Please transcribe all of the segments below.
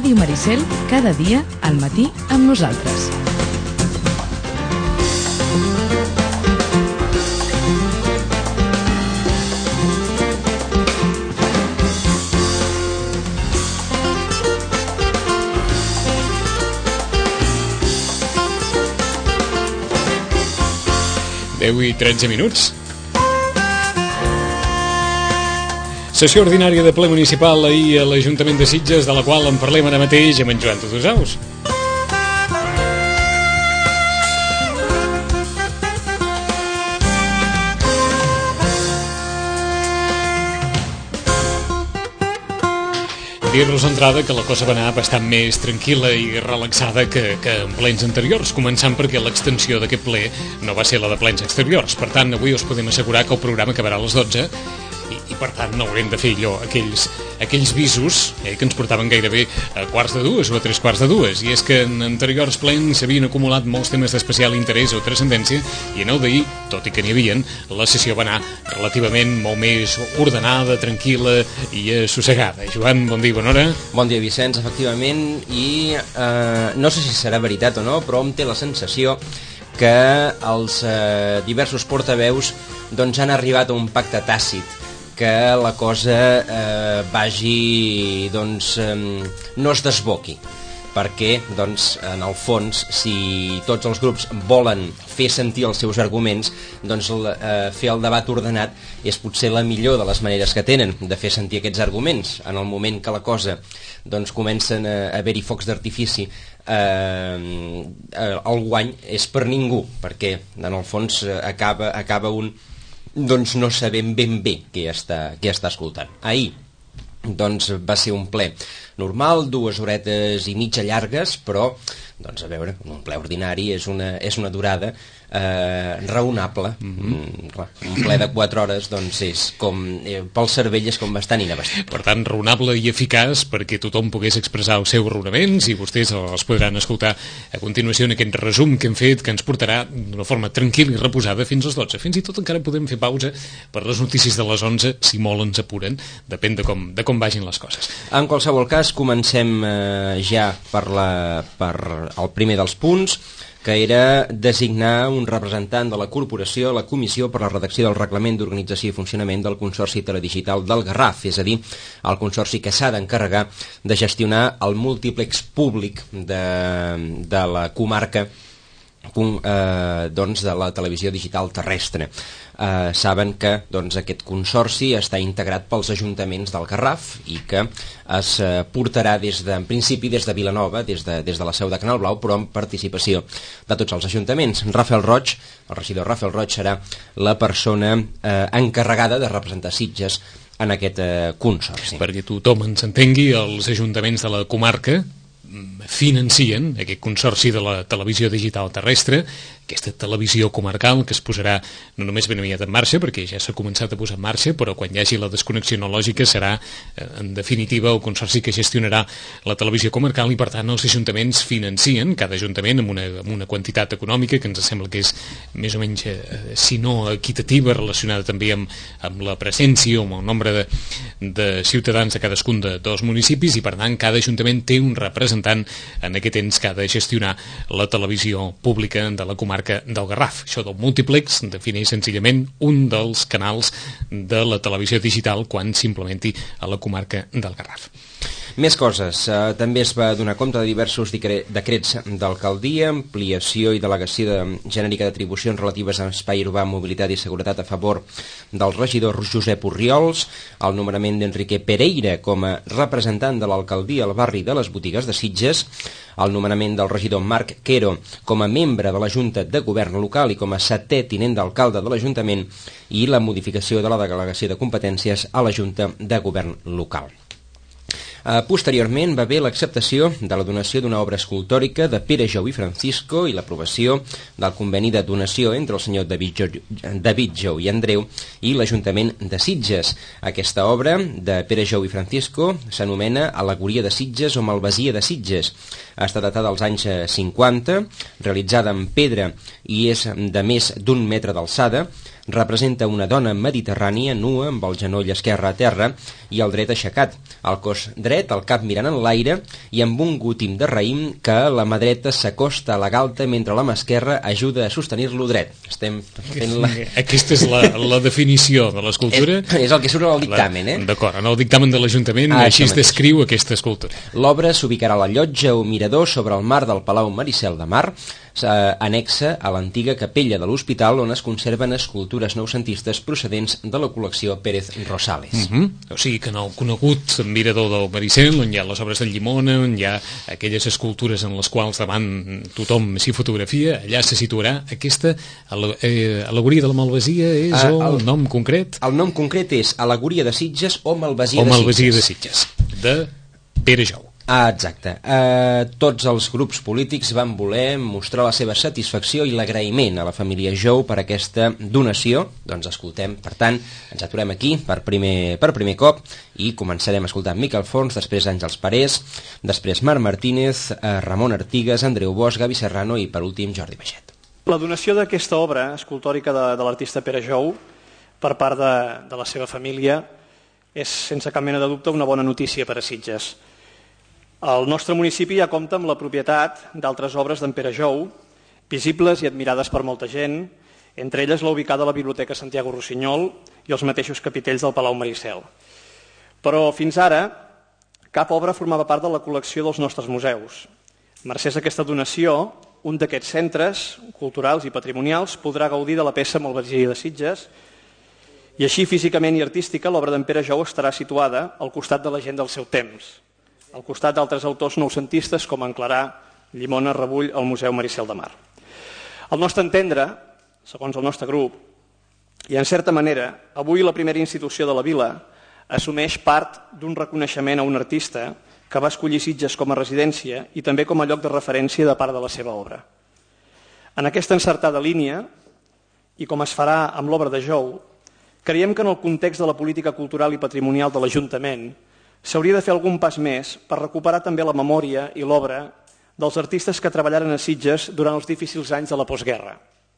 Ràdio Maricel, cada dia al matí amb nosaltres. I 13 minuts. Sessió ordinària de ple municipal ahir a l'Ajuntament de Sitges, de la qual en parlem ara mateix amb en Joan Tudusaus. Dir-nos d'entrada que la cosa va anar bastant més tranquil·la i relaxada que en plens anteriors, començant perquè l'extensió d'aquest ple no va ser la de plens exteriors. Per tant, avui us podem assegurar que el programa acabarà a les 12 i per tant no haurem de fer allò, aquells visos que ens portaven gairebé a quarts de dues o a tres quarts de dues. I és que en anteriors plens s'havien acumulat molts temes d'especial interès o transcendència i en el d'ahir, tot i que n'hi havien, la sessió va anar relativament molt més ordenada, tranquil·la i assossegada. Joan, bon dia i bona hora. Bon dia, Vicenç, efectivament, i no sé si serà veritat o no, però em té la sensació que els diversos portaveus doncs, han arribat a un pacte tàcit, que la cosa vagi, doncs, no es desboqui, perquè, doncs, en el fons, si tots els grups volen fer sentir els seus arguments, doncs fer el debat ordenat és potser la millor de les maneres que tenen de fer sentir aquests arguments. En el moment que la cosa, doncs, comencen a haver-hi focs d'artifici, el guany és per ningú, perquè, en el fons, acaba un doncs no sabem ben bé què està escoltant. Ahir doncs va ser un ple normal, 2 horetes i mitja llargues, però doncs a veure, un ple ordinari és una durada raonable. Clar, un ple de 4 hores doncs és com pel cervell és com bastant inabastable. Per tant, raonable i eficaç perquè tothom pogués expressar els seus raonaments i vostès els podran escoltar a continuació en aquest resum que hem fet, que ens portarà d'una forma tranquil·la i reposada fins als 12. Fins i tot encara podem fer pausa per les notícies de les 11, si molt ens apuren, depèn de com vagin les coses. En qualsevol cas, comencem ja per el primer dels punts, que era designar un representant de la corporació a la comissió per la redacció del reglament d'organització i funcionament del Consorci Teledigital del Garraf, és a dir, el consorci que s'ha d'encarregar de gestionar el múltiplex públic de la comarca doncs, de la televisió digital terrestre. Saben que doncs, aquest consorci està integrat pels ajuntaments del Garraf i que es portarà en principi des de Vilanova, des de la seu de Canal Blau, però amb participació de tots els ajuntaments. Rafael Roig, el regidor Rafael Roig, serà la persona encarregada de representar Sitges en aquest consorci. Perquè tothom ens entengui, els ajuntaments de la comarca financien aquest consorci de la televisió digital terrestre, aquesta televisió comarcal que es posarà no només ben aviat en marxa, perquè ja s'ha començat a posar en marxa, però quan hi hagi la desconnexió analògica serà, en definitiva, el consorci que gestionarà la televisió comarcal i, per tant, els ajuntaments financien, cada ajuntament amb una quantitat econòmica que ens sembla que és més o menys, si no equitativa, relacionada també amb la presència o amb el nombre de ciutadans de cadascun dels municipis i, per tant, cada ajuntament té un representant en aquest ens que ha de gestionar la televisió pública de la comarca del Garraf. Això del múltiplex defineix senzillament un dels canals de la televisió digital quan s'implementi a la comarca del Garraf. Més coses. També es va donar compte de diversos decrets d'alcaldia, ampliació i delegació genèrica d'atribucions relatives a espai urbà, mobilitat i seguretat a favor del regidor Josep Orriols, el nomenament d'Enrique Pereira com a representant de l'alcaldia al barri de les Botigues de Sitges, el nomenament del regidor Marc Quero com a membre de la Junta de Govern local i com a 7è tinent d'alcalde de l'Ajuntament i la modificació de la delegació de competències a la Junta de Govern local. Posteriorment va haver l'acceptació de la donació d'una obra escultòrica de Pere Jou i Francisco i l'aprovació del conveni de donació entre el senyor David Jou i Andreu i l'Ajuntament de Sitges. Aquesta obra de Pere Jou i Francisco s'anomena Al·legoria de Sitges o Malvasia de Sitges. Està datada als anys 50, realitzada en pedra i és de més d'1 metre d'alçada. Representa una dona mediterrània nua amb el genoll esquerre a terra i el dret aixecat, el cos dret, el cap mirant en l'aire i amb un gútim de raïm que la mà dreta s'acosta a la galta mentre la mà esquerra ajuda a sostenir-lo dret. Estem fent la... Aquesta és la definició de l'escultura. És el que surt al dictamen, D'acord, en el dictamen de l'Ajuntament així es descriu aquesta escultura. L'obra s'ubicarà a la llotja o mirador sobre el mar del Palau Maricel de Mar, anexa a l'antiga capella de l'hospital on es conserven escultures noucentistes procedents de la col·lecció Pérez Rosales. O sigui que en el conegut mirador del Maricel, on hi ha les obres del Llimona, on hi ha aquelles escultures en les quals davant tothom s'hi fotografia, allà se situarà aquesta al·legoria de la Malvasia, és el nom concret? El nom concret és Al·legoria de Sitges o Malvasia de Sitges, de Pere Jou. Exacte. Tots els grups polítics van voler mostrar la seva satisfacció i l'agraïment a la família Jou per aquesta donació. Doncs escoltem, per tant, ens aturem aquí per primer cop i començarem escoltant Miquel Forns, després Àngels Parés, després Marc Martínez, Ramon Artigas, Andreu Bosch, Gavi Serrano i per últim Jordi Baixet. La donació d'aquesta obra escultòrica de l'artista Pere Jou per part de la seva família és sense cap mena de dubte una bona notícia per a Sitges. El nostre municipi ja compta amb la propietat d'altres obres d'en Pere Jou, visibles i admirades per molta gent, entre elles la ubicada a la Biblioteca Santiago Rossinyol i els mateixos capitells del Palau Maricel. Però fins ara cap obra formava part de la col·lecció dels nostres museus. Mercès a aquesta donació, un d'aquests centres culturals i patrimonials podrà gaudir de la peça Malvasia de Sitges i així físicament i artística l'obra d'en Pere Jou estarà situada al costat de la gent del seu temps, al costat d'altres autors noucentistes com en Clarà, Llimona, Rebull, al Museu Maricel de Mar. Al nostre entendre, segons el nostre grup, i en certa manera, avui la primera institució de la vila assumeix part d'un reconeixement a un artista que va escollir Sitges com a residència i també com a lloc de referència de part de la seva obra. En aquesta encertada línia, i com es farà amb l'obra de Jou, creiem que en el context de la política cultural i patrimonial de l'Ajuntament s'hauria de fer algun pas més per recuperar també la memòria i l'obra dels artistes que treballaren a Sitges durant els difícils anys de la postguerra.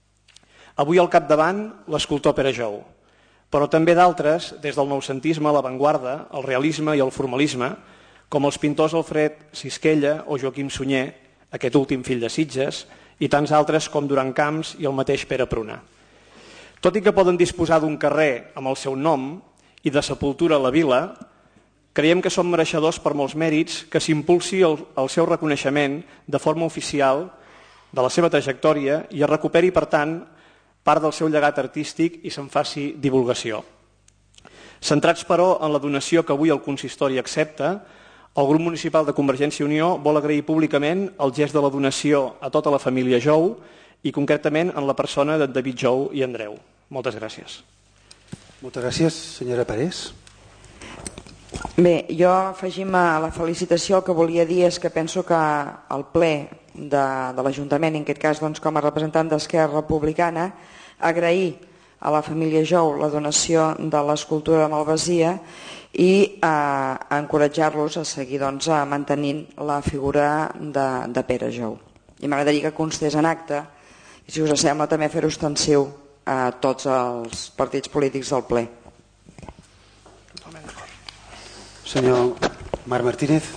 Avui al capdavant l'escultor Pere Jou, però també d'altres des del noucentisme a l'avantguarda, el realisme i el formalisme, com els pintors Alfred Sisquella o Joaquim Sunyer, aquest últim fill de Sitges, i tants altres com Duran Camps i el mateix Pere Pruna. Tot i que poden disposar d'un carrer amb el seu nom i de sepultura a la vila, creiem que són mereixedors per molts mèrits que s'impulsi el seu reconeixement de forma oficial de la seva trajectòria i es recuperi, per tant, part del seu llegat artístic i se'n faci divulgació. Centrats, però, en la donació que avui el consistori accepta, el grup municipal de Convergència i Unió vol agrair públicament el gest de la donació a tota la família Jou i concretament en la persona de David Jou i Andreu. Moltes gràcies. Moltes gràcies, senyora Parés. Bé, jo afegim a la felicitació el que volia dir és que penso que el ple de l'Ajuntament, en aquest cas doncs, com a representant d'Esquerra Republicana, agrair a la família Jou la donació de l'escultura de Malvasia i encoratjar-los a seguir doncs, mantenint la figura de Pere Jou. I m'agradaria que constés en acte i, si us sembla, també fer-ho extensiu a tots els partits polítics del ple. Senyor Marc Martínez.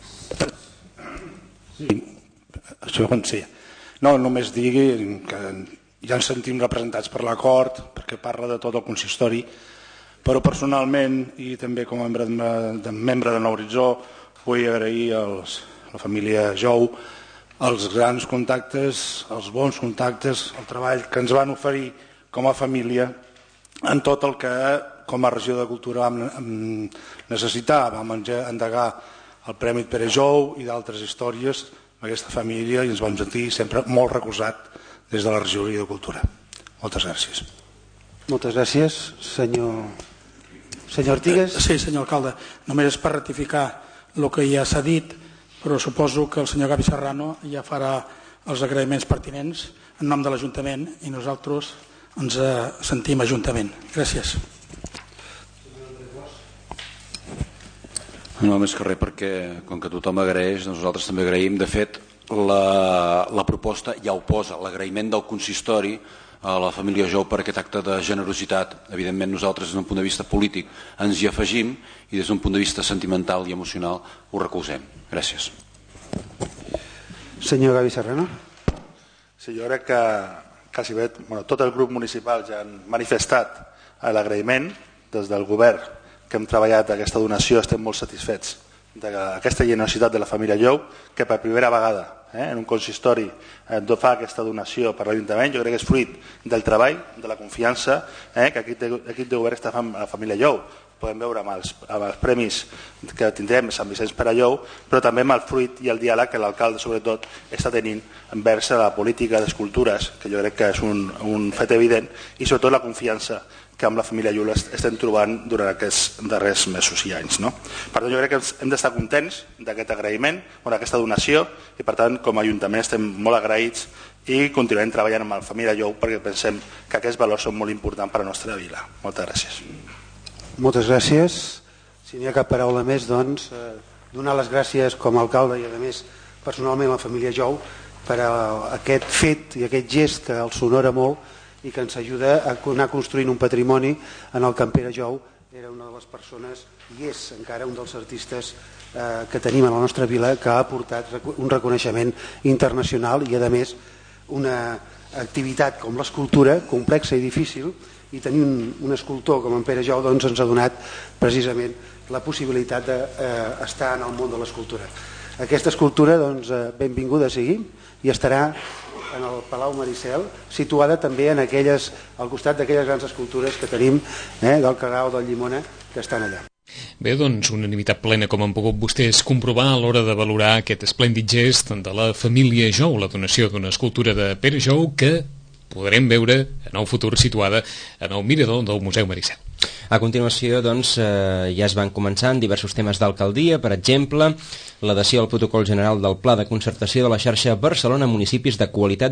Sí. No, només digui que ja ens sentim representats per l'acord, perquè parla de tot el consistori, però personalment i també com a membre de Nou Horitzó vull agrair a la família Jou els grans contactes, els bons contactes, el treball que ens van oferir com a família en tot el que com a regió de cultura vam necessitar. Vam endegar el Premi Pere Jou i d'altres històries amb aquesta família i ens vam sentir sempre molt recolzat des de la regidoria de cultura. Moltes gràcies. Moltes gràcies. Senyor Artigas. Sí, senyor alcalde. Només és per ratificar el que ja s'ha dit, però suposo que el senyor Gavi Serrano ja farà els agraïments pertinents en nom de l'Ajuntament i nosaltres ens sentim Ajuntament. Gràcies. No, més que res perquè, com que tothom agraeix, nosaltres també agraïm. De fet, la proposta ja ho posa, l'agraïment del consistori a la família Jou per aquest acte de generositat. Evidentment nosaltres des d'un punt de vista polític ens hi afegim i des d'un punt de vista sentimental i emocional ho recolzem. Gràcies. Senyor Gavi Serrano. Sí, jo crec que quasi bé, tot el grup municipal ja han manifestat l'agraïment des del govern que hem treballat aquesta donació. Estem molt satisfets d'aquesta generositat de la família Jou, que per primera vegada en un consistori fa aquesta donació per l'Ajuntament. Jo crec que és fruit del treball, de la confiança que l'equip de govern està fent a la família Jou. Podem veure amb els premis que tindrem a Sant Vicenç per a Jou, però també amb el fruit i el diàleg que l'alcalde sobretot està tenint envers la política d'escultures, que jo crec que és un fet evident, i sobretot la confiança que amb la família Jou estem trobant durant aquests darrers mesos i anys. Per tant, jo crec que hem d'estar contents d'aquest agraïment, d'aquesta donació, i per tant, com a Ajuntament estem molt agraïts i continuarem treballant amb la família Jou perquè pensem que aquests valors són molt importants per a la nostra vila. Moltes gràcies. Moltes gràcies. Si n'hi ha cap paraula més, doncs, donar les gràcies com a alcalde i, a més, personalment a la família Jou per aquest fet i aquest gest que els honora molt i que ens ajuda a anar construint un patrimoni en el que en Pere Jou era una de les persones i és encara un dels artistes que tenim a la nostra vila, que ha aportat un reconeixement internacional i, a més, una activitat com l'escultura, complexa i difícil, i tenir un escultor com en Pere Jou doncs, ens ha donat precisament la possibilitat d'estar en el món de l'escultura. Aquesta escultura, doncs, benvinguda sigui, i estarà en el Palau Maricel, situada també al costat d'aquelles grans escultures que tenim del Carrao del Llimona, que estan allà. Bé, doncs, unanimitat plena, com han pogut vostès comprovar a l'hora de valorar aquest esplèndid gest de la família Jou, la donació d'una escultura de Pere Jou que podrem veure en el futur situada en el mirador del Museu Maricel. A continuació, doncs, ja es van començar en diversos temes d'alcaldia, per exemple, l'adhesió al protocol general del Pla de Concertació de la xarxa Barcelona Municipis de Qualitat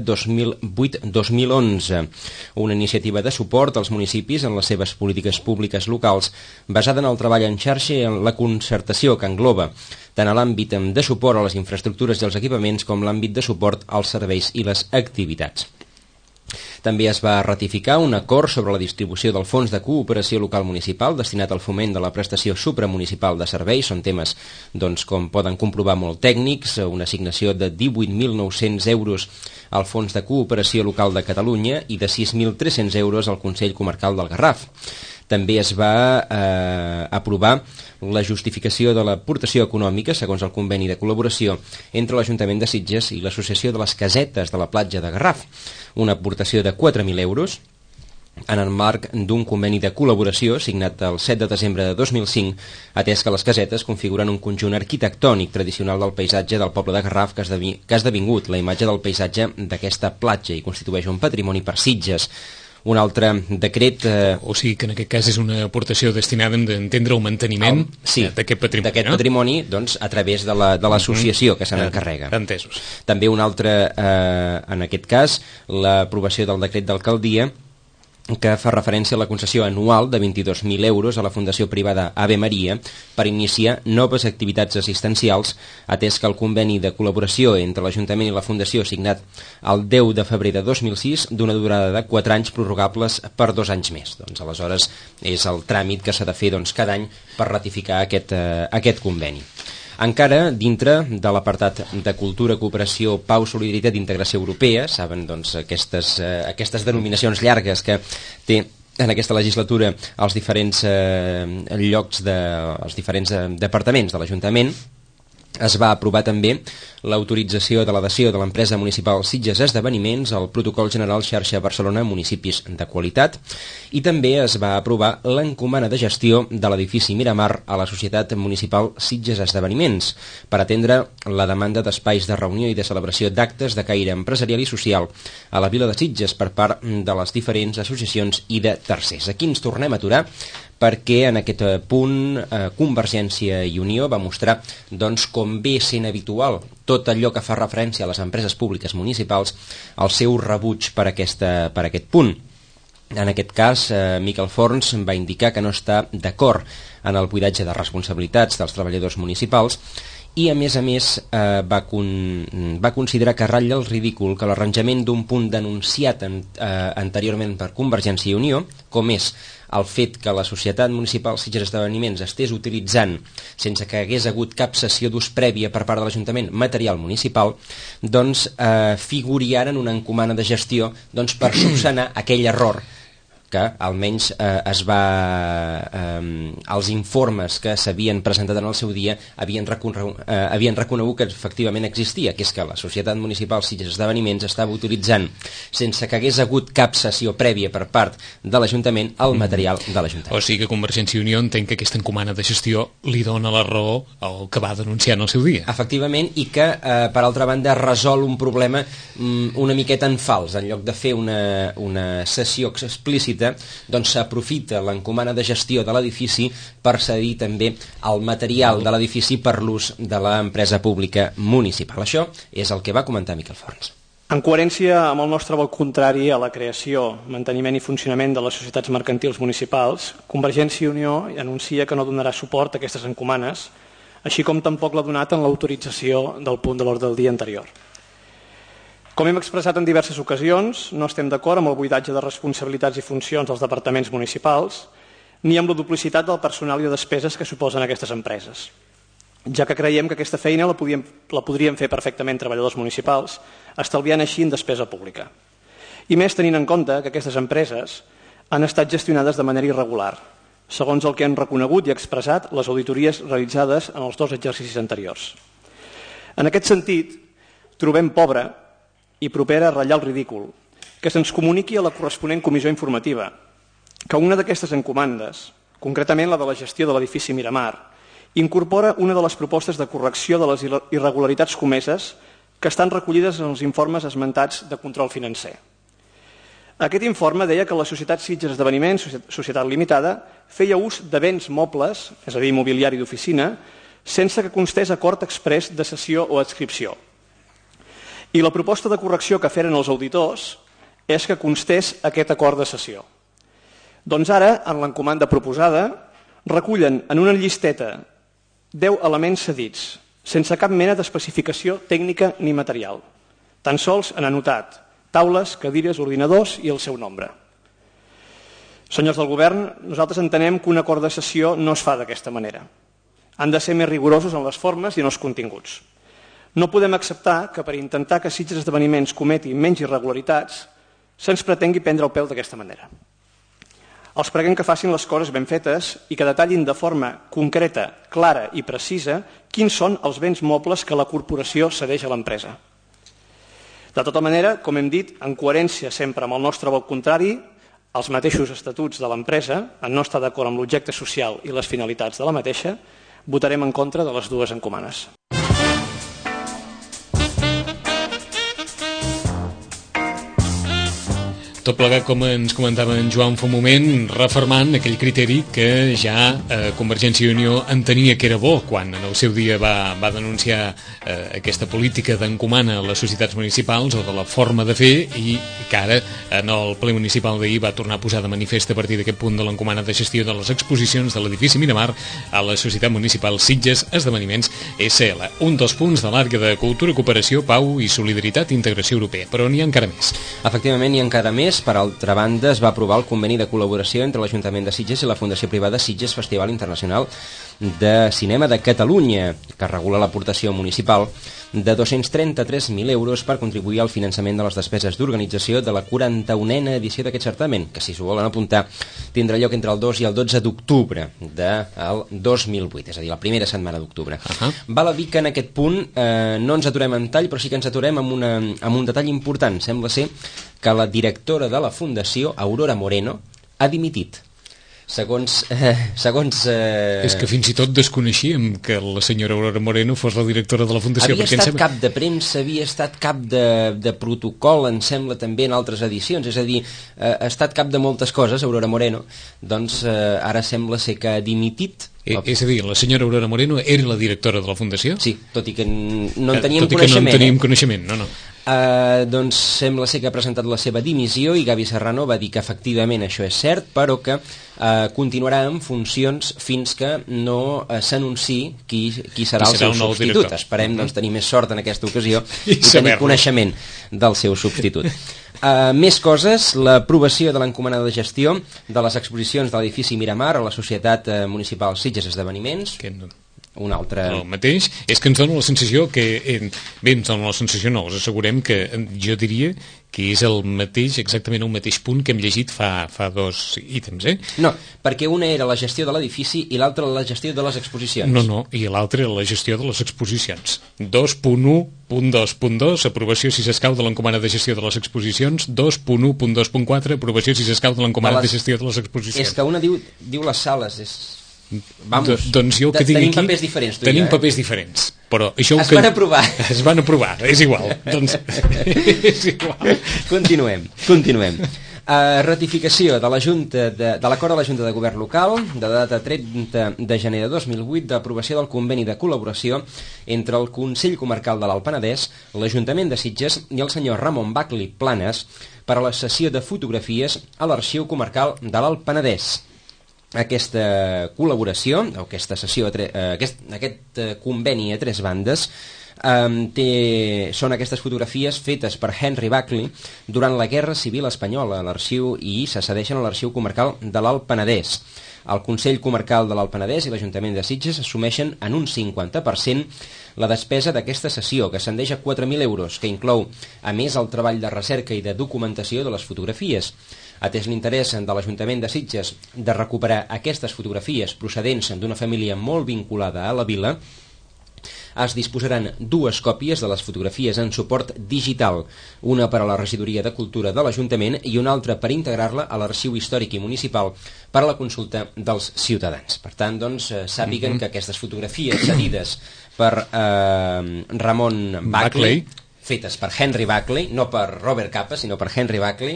2008-2011, una iniciativa de suport als municipis en les seves polítiques públiques locals, basada en el treball en xarxa i en la concertació que engloba tant a l'àmbit de suport a les infraestructures i els equipaments com l'àmbit de suport als serveis i les activitats. També es va ratificar un acord sobre la distribució del Fons de Cooperació Local Municipal destinat al foment de la prestació supramunicipal de serveis. Són temes, doncs, com poden comprovar, molt tècnics, una assignació de 18.900 euros al Fons de Cooperació Local de Catalunya i de 6.300 euros al Consell Comarcal del Garraf. També es va aprovar la justificació de l'aportació econòmica segons el conveni de col·laboració entre l'Ajuntament de Sitges i l'Associació de les Casetes de la Platja de Garraf, una aportació de 4.000 euros en el marc d'un conveni de col·laboració signat el 7 de desembre de 2005, atès que les casetes configuren un conjunt arquitectònic tradicional del paisatge del poble de Garraf que ha esdevingut la imatge del paisatge d'aquesta platja i constitueix un patrimoni per Sitges. Un altre decret... O sigui que en aquest cas és una aportació destinada a entendre el manteniment d'aquest patrimoni. D'aquest patrimoni, doncs, a través de l'associació que se n'encarrega. Entesos. També un altre, en aquest cas, l'aprovació del decret d'alcaldia que fa referència a la concessió anual de 22.000 euros a la Fundació Privada Ave Maria per iniciar noves activitats assistencials, atès que el conveni de col·laboració entre l'Ajuntament i la Fundació signat el 10 de febrer de 2006 d'una durada de 4 anys prorrogables per 2 anys més. Doncs aleshores és el tràmit que s'ha de fer per ratificar aquest conveni. Encara dintre de l'apartat de Cultura, Cooperació, Pau, Solidaritat i Integració Europea, saben doncs, aquestes denominacions llargues que té en aquesta legislatura els diferents llocs, els diferents departaments de l'Ajuntament, es va aprovar també l'autorització de l'adhesió de l'empresa municipal Sitges Esdeveniments al Protocol General Xarxa Barcelona Municipis de Qualitat i també es va aprovar l'encomana de gestió de l'edifici Miramar a la Societat Municipal Sitges Esdeveniments per atendre la demanda d'espais de reunió i de celebració d'actes de caire empresarial i social a la vila de Sitges per part de les diferents associacions i de tercers. Aquí ens tornem a aturar perquè en aquest punt Convergència i Unió va mostrar doncs, com ve sent habitual tot allò que fa referència a les empreses públiques municipals, el seu rebuig per aquest punt. En aquest cas, Miquel Forns va indicar que no està d'acord en el buidatge de responsabilitats dels treballadors municipals i a més va considerar que ratlla el ridícul que l'arranjament d'un punt denunciat anteriorment per Convergència i Unió, com és el fet que la Societat Municipal Sitges Esdeveniments estés utilitzant, sense que hagués hagut cap cessió d'ús prèvia per part de l'Ajuntament, material municipal, doncs figuri ara en una encomana de gestió per subsanar aquell error que almenys els informes que s'havien presentat en el seu dia havien reconegut que efectivament existia, que és que la Societat Municipal Sitges Esdeveniments estava utilitzant, sense que hagués hagut cap cessió prèvia per part de l'Ajuntament, el material de l'Ajuntament. O sigui que Convergència i Unió entén que aquesta encomana de gestió li dona la raó al que va denunciar en el seu dia. Efectivament, i que per altra banda resol un problema una miqueta en fals. En lloc de fer una cessió explícita, doncs s'aprofita l'encomana de gestió de l'edifici per cedir també el material de l'edifici per l'ús de l'empresa pública municipal. Això és el que va comentar Miquel Forns. En coherència amb el nostre vot contrari a la creació, manteniment i funcionament de les societats mercantils municipals, Convergència i Unió anuncia que no donarà suport a aquestes encomanes, així com tampoc l'ha donat en l'autorització del punt de l'ordre del dia anterior. Com hem expressat en diverses ocasions, no estem d'acord amb el buidatge de responsabilitats i funcions dels departaments municipals ni amb la duplicitat del personal i de despeses que suposen aquestes empreses, ja que creiem que aquesta feina la podrien fer perfectament treballadors municipals, estalviant així en despesa pública. I més tenint en compte que aquestes empreses han estat gestionades de manera irregular, segons el que han reconegut i expressat les auditories realitzades en els 2 exercicis anteriors. En aquest sentit, trobem pobre i propera a ratllar el ridícul, que se'ns comuniqui a la corresponent comissió informativa que una d'aquestes encomandes, concretament la de la gestió de l'edifici Miramar, incorpora una de les propostes de correcció de les irregularitats comeses que estan recollides en els informes esmentats de control financer. Aquest informe deia que la Societat Sitges Esdeveniments, Societat Limitada, feia ús de béns mobles, és a dir, mobiliari d'oficina, sense que constés acord exprés de cessió o adscripció. I la proposta de correcció que feren els auditors és que constés aquest acord de cessió. Doncs ara, en l'encomanda proposada, recullen en una llisteta 10 elements cedits, sense cap mena d'especificació tècnica ni material. Tan sols han anotat taules, cadires, ordinadors i el seu nombre. Senyors del govern, nosaltres entenem que un acord de cessió no es fa d'aquesta manera. Han de ser més rigorosos en les formes i en els continguts. No podem acceptar que per intentar que Sitges Esdeveniments cometi menys irregularitats se'ns pretengui prendre el pèl d'aquesta manera. Els preguem que facin les coses ben fetes i que detallin de forma concreta, clara i precisa quins són els béns mobles que la corporació cedeix a l'empresa. De tota manera, com hem dit, en coherència sempre amb el nostre vot contrari, els mateixos estatuts de l'empresa, en no estar d'acord amb l'objecte social i les finalitats de la mateixa, votarem en contra de les 2 encomanes. Tot plegat, com ens comentava en Joan fa un moment, refermant aquell criteri que ja Convergència i Unió entenia que era bo quan en el seu dia va denunciar aquesta política d'encomana a les societats municipals o de la forma de fer, i que ara en el ple municipal d'ahir va tornar a posar de manifest a partir d'aquest punt de l'encomana de gestió de les exposicions de l'edifici Miramar a la Societat Municipal Sitges Esdeveniments SL. Un dels punts de l'àrea de cultura, cooperació, pau i solidaritat i integració europea. Però n'hi ha encara més. Efectivament, n'hi ha encara més. Per altra banda, es va aprovar el conveni de col·laboració entre l'Ajuntament de Sitges i la Fundació Privada Sitges Festival Internacional de Cinema de Catalunya, que regula l'aportació municipal de 233.000 euros per contribuir al finançament de les despeses d'organització de la 41a edició d'aquest certamen, que, si s'ho volen apuntar, tindrà lloc entre el 2 i el 12 d'octubre del 2008, és a dir, la primera setmana d'octubre. Val a dir que en aquest punt no ens aturem en tall, però sí que ens aturem amb un detall important. Sembla ser que la directora de la Fundació, Aurora Moreno, ha dimitit. Segons És que fins i tot desconeixíem que la senyora Aurora Moreno fos la directora de la Fundació. Havia estat cap de premsa, havia estat cap de protocol, em sembla, també en altres edicions, és a dir, ha estat cap de moltes coses, Aurora Moreno, doncs ara sembla ser que ha dimitit. És a dir, la senyora Aurora Moreno era la directora de la Fundació? Sí, tot i que no en teníem coneixement. No en teníem coneixement, no. Doncs sembla ser que ha presentat la seva dimissió i Gavi Serrano va dir que efectivament això és cert, però que continuarà en funcions fins que no s'anunciï qui serà el seu substitut. Esperem tenir més sort en aquesta ocasió i tenir coneixement del seu substitut. Més coses, l'aprovació de l'encomanada de gestió de les exposicions de l'edifici Miramar a la Societat Municipal Sitges Esdeveniments. Un altre... El mateix, és que ens dona la sensació que... Bé, ens dona la sensació, no, us assegurem que jo diria que és el mateix, exactament el mateix punt que hem llegit fa 2 ítems, No, perquè una era la gestió de l'edifici i l'altra la gestió de les exposicions. No, i l'altra la gestió de les exposicions. 2.1.2.2, aprovació si s'escau de l'encomana de gestió de les exposicions. 2.1.2.4, aprovació si s'escau de l'encomana de gestió de les exposicions. És que una diu les sales, Vamos, doncs jo que tenim aquí, papers diferents. Tenim papers diferents. Però això es van aprovar. Es van aprovar, és igual. Doncs, és igual. Continuem. Ratificació de l'acord de la Junta de Govern Local de data 30 de gener de 2008 d'aprovació del conveni de col·laboració entre el Consell Comarcal de l'Alt Penedès, l'Ajuntament de Sitges i el senyor Ramon Bacli Planes per a la sessió de fotografies a l'Arxiu Comarcal de l'Alt Penedès. Aquesta col·laboració, o aquesta sessió, aquest conveni a 3 bandes, són aquestes fotografies fetes per Henry Bacli durant la Guerra Civil Espanyola a l'arxiu i se cedeixen a l'Arxiu Comarcal de l'Alt Penedès. El Consell Comarcal de l'Alt Penedès i l'Ajuntament de Sitges assumeixen en un 50% la despesa d'aquesta sessió, que ascendeix a 4.000 euros, que inclou, a més, el treball de recerca i de documentació de les fotografies. Atès l'interès de l'Ajuntament de Sitges de recuperar aquestes fotografies procedents d'una família molt vinculada a la vila, es disposaran 2 còpies de les fotografies en suport digital, una per a la Regidoria de Cultura de l'Ajuntament i una altra per integrar-la a l'Arxiu Històric i Municipal per a la consulta dels ciutadans. Per tant, doncs, sàpiguen que aquestes fotografies cedides per Ramon Bacli, fetes per Henry Bacli, no per Robert Capa, sinó per Henry Bacli,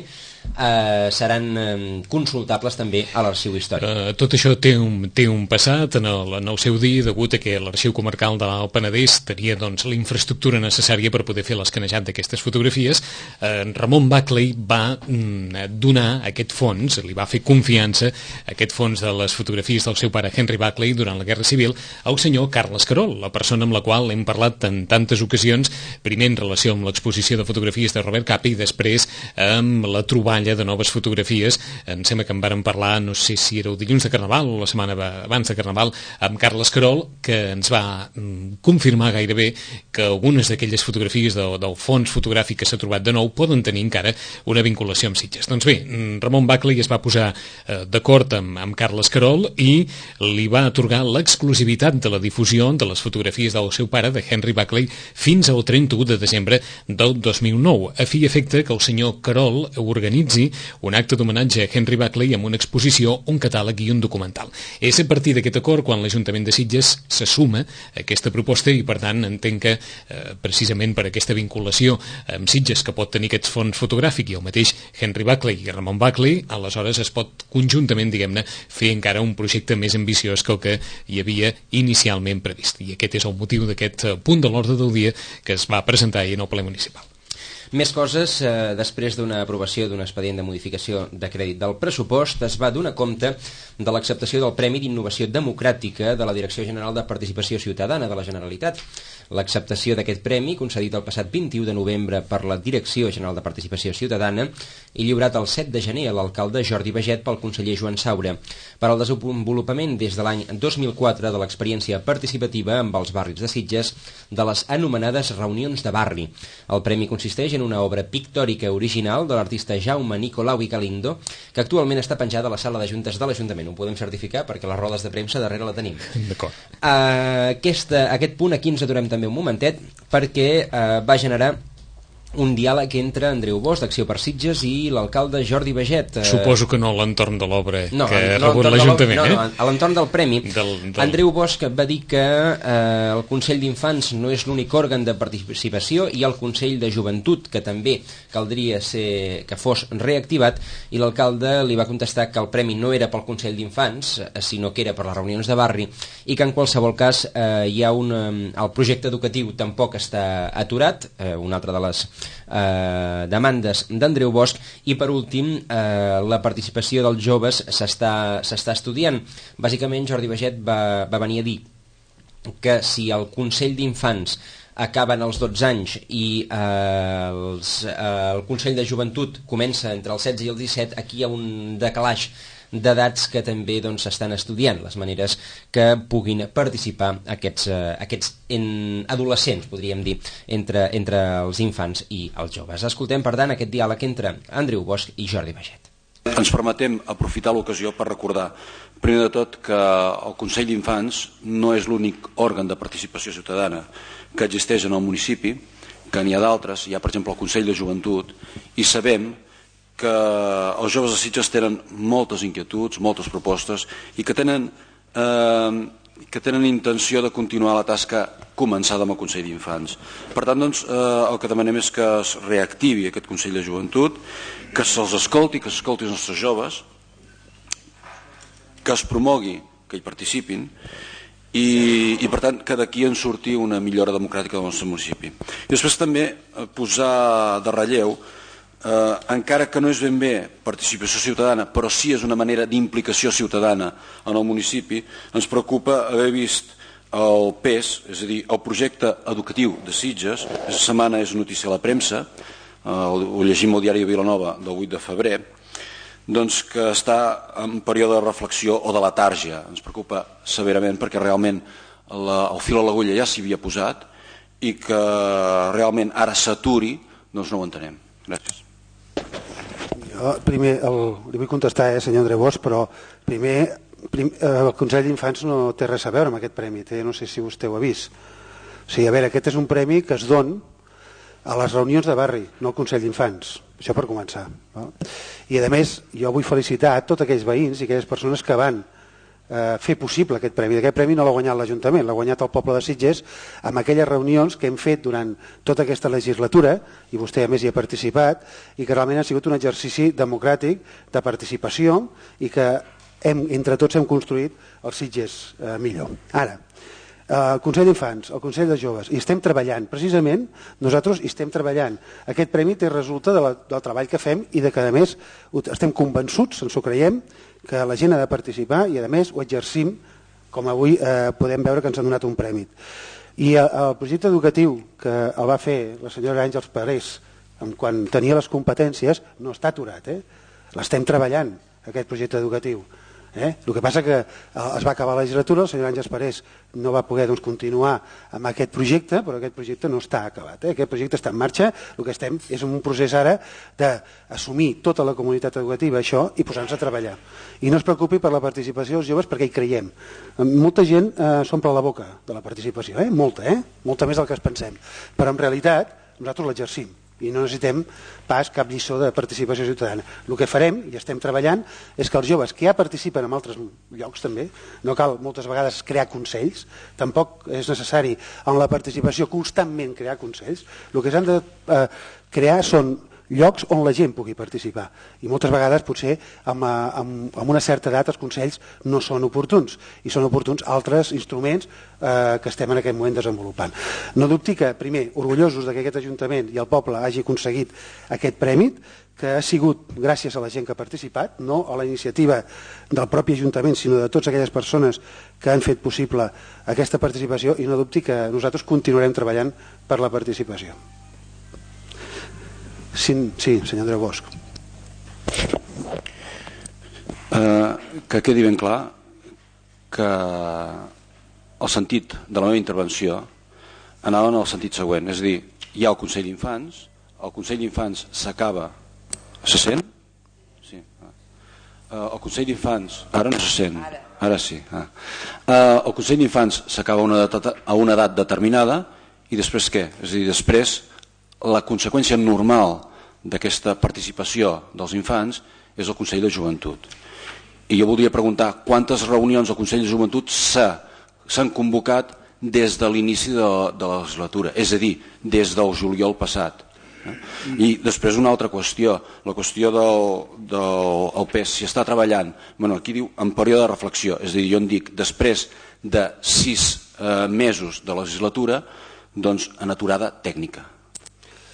seran consultables també a l'Arxiu Històric. Tot això té un passat en el seu dia, degut a que l'Arxiu Comarcal de l'Alt Penedès tenia la infraestructura necessària per poder fer l'escanejat d'aquestes fotografies. Ramon Bacli va donar aquest fons, li va fer confiança aquest fons de les fotografies del seu pare Henry Bacli durant la Guerra Civil al senyor Carles Querol, la persona amb la qual hem parlat en tantes ocasions, primer en relació amb l'exposició de fotografies de Robert Capa i després amb la troballa de noves fotografies. Em sembla que en vàrem parlar, no sé si era el dilluns de Carnaval o la setmana abans de Carnaval, amb Carles Querol, que ens va confirmar gairebé que algunes d'aquelles fotografies del fons fotogràfic que s'ha trobat de nou poden tenir encara una vinculació amb Sitges. Doncs bé, Ramon Bacli es va posar d'acord amb Carles Querol i li va atorgar l'exclusivitat de la difusió de les fotografies del seu pare, de Henry Bacli, fins al 31 de desembre del 2009, a fi i efecte que el senyor Querol organitzi un acte d'homenatge a Henry Bacli amb una exposició, un catàleg i un documental. És a partir d'aquest acord quan l'Ajuntament de Sitges se suma a aquesta proposta i, per tant, entenc que precisament per aquesta vinculació amb Sitges que pot tenir aquest fons fotogràfic i el mateix Henry Bacli i Ramon Bacli, aleshores es pot conjuntament, diguem-ne, fer encara un projecte més ambiciós que el que hi havia inicialment previst. I aquest és el motiu d'aquest punt de l'ordre del dia que es va presentar ahir en el ple municipal. Més coses, després d'una aprovació d'un expedient de modificació de crèdit del pressupost, es va donar compte de l'acceptació del Premi d'Innovació Democràtica de la Direcció General de Participació Ciutadana de la Generalitat. L'acceptació d'aquest premi, concedit el passat 21 de novembre per la Direcció General de Participació Ciutadana i lliurat el 7 de gener a l'alcalde Jordi Baget pel conseller Joan Saura, per al desenvolupament des de l'any 2004 de l'experiència participativa amb els barris de Sitges de les anomenades reunions de barri. El premi consisteix en una obra pictòrica original de l'artista Jaume Nicolau i Galindo, que actualment està penjada a la sala de juntes de l'Ajuntament. Ho podem certificar perquè les rodes de premsa darrere la tenim. D'acord. Aquest punt aquí ens aturem també un momentet perquè va generar un diàleg entre Andreu Bosch, d'Acció per Sitges, i l'alcalde Jordi Baget. Suposo que no a l'entorn de l'obra que ha rebut l'Ajuntament. No, a l'entorn del premi. Andreu Bosch va dir que el Consell d'Infants no és l'únic òrgan de participació i el Consell de Joventut, que també caldria que fos reactivat, i l'alcalde li va contestar que el premi no era pel Consell d'Infants, sinó que era per les reunions de barri, i que en qualsevol cas el projecte educatiu tampoc està aturat. Una altra de les demandes d'Andreu Bosch. I per últim, la participació dels joves s'està estudiant. Bàsicament Jordi Baget va venir a dir que si el Consell d'Infants acaben els 12 anys i el Consell de Joventut comença entre els 16 i els 17, aquí hi ha un decalaix d'edats que també s'estan estudiant, les maneres que puguin participar aquests adolescents, podríem dir, entre els infants i els joves. Escoltem, per tant, aquest diàleg entre Andreu Bosch i Jordi Baget. Ens permetem aprofitar l'ocasió per recordar, primer de tot, que el Consell d'Infants no és l'únic òrgan de participació ciutadana que existeix en el municipi, que n'hi ha d'altres, hi ha per exemple el Consell de Joventut, i sabem que els joves de Sitges tenen moltes inquietuds, moltes propostes, i que tenen intenció de continuar la tasca començada amb el Consell d'Infants. Per tant, el que demanem és que es reactivi aquest Consell de Joventut, que se'ls escolti, que s'escolti els nostres joves, que es promogui, que hi participin, i per tant que d'aquí en surti una millora democràtica del nostre municipi. I després també posar de relleu, encara que no és ben bé participació ciutadana, però sí és una manera d'implicació ciutadana en el municipi, ens preocupa haver vist el PES, és a dir, el projecte educatiu de Sitges. Aquesta setmana és notícia a la premsa, ho llegim al diari de Vilanova del 8 de febrer, doncs que està en període de reflexió o de letàrgia. Ens preocupa severament perquè realment el fil a l'agulla ja s'hi havia posat i que realment ara s'aturi, doncs no ho entenem. Gràcies. Jo primer li vull contestar, senyor Andreu Bosch, però primer el Consell d'Infants no té res a veure amb aquest premi, no sé si vostè ho ha vist. O sigui, a veure, aquest és un premi que es dona a les reunions de barri, no al Consell d'Infants, això per començar. I a més, jo vull felicitar tots aquells veïns i aquelles persones que van fer possible aquest premi. Aquest premi no l'ha guanyat l'Ajuntament, l'ha guanyat el poble de Sitges amb aquelles reunions que hem fet durant tota aquesta legislatura, i vostè a més hi ha participat, i que realment ha sigut un exercici democràtic de participació i que entre tots hem construït el Sitges millor. Ara, el Consell d'Infants, el Consell de Joves, i estem treballant, precisament nosaltres hi estem treballant. Aquest premi té resulta del treball que fem i de que a més estem convençuts, ens ho creiem, que la gent ha de participar i a més ho exercim, com avui podem veure que ens han donat un premi. I el projecte educatiu que el va fer la senyora Àngels Parés quan tenia les competències no està aturat, l'estem treballant, aquest projecte educatiu. El que passa que es va acabar la legislatura, la senyora Àngels Parés no va poder continuar amb aquest projecte, però aquest projecte no està acabat. Aquest projecte està en marxa, el que estem és en un procés ara d'assumir tota la comunitat educativa això i posar-nos a treballar. I no es preocupi per la participació dels joves perquè hi creiem. Molta gent s'omple la boca de la participació, molta més del que es pensem, però en realitat nosaltres l'exercim i no necessitem pas cap lliçó de participació ciutadana. El que farem, i estem treballant, és que els joves que ja participen en altres llocs també, no cal moltes vegades crear consells, tampoc és necessari en la participació constantment crear consells, el que s'han de crear són llocs on la gent pugui participar, i moltes vegades potser amb una certa edat els consells no són oportuns, i són oportuns altres instruments que estem en aquest moment desenvolupant. No dubti que, primer, orgullosos que aquest Ajuntament i el poble hagi aconseguit aquest premi, que ha sigut gràcies a la gent que ha participat, no a la iniciativa del propi Ajuntament, sinó de totes aquelles persones que han fet possible aquesta participació, i no dubti que nosaltres continuarem treballant per la participació. Sí, senyor Andreu Bosch. Que quedi ben clar que el sentit de la meva intervenció anava en el sentit següent, és a dir, hi ha el Consell d'Infants, el Consell d'Infants s'acaba... Se sent? Sí. El Consell d'Infants... Ara no se sent. Ara sí. El Consell d'Infants s'acaba a una edat determinada i després què? És a dir, després la conseqüència normal d'aquesta participació dels infants és el Consell de Joventut. I jo voldria preguntar quantes reunions del Consell de Joventut s'han convocat des de l'inici de la legislatura, és a dir, des del juliol passat. I després una altra qüestió, la qüestió del PES, si està treballant, aquí diu en període de reflexió, és a dir, jo en dic, després de 6 mesos de legislatura, doncs en aturada tècnica.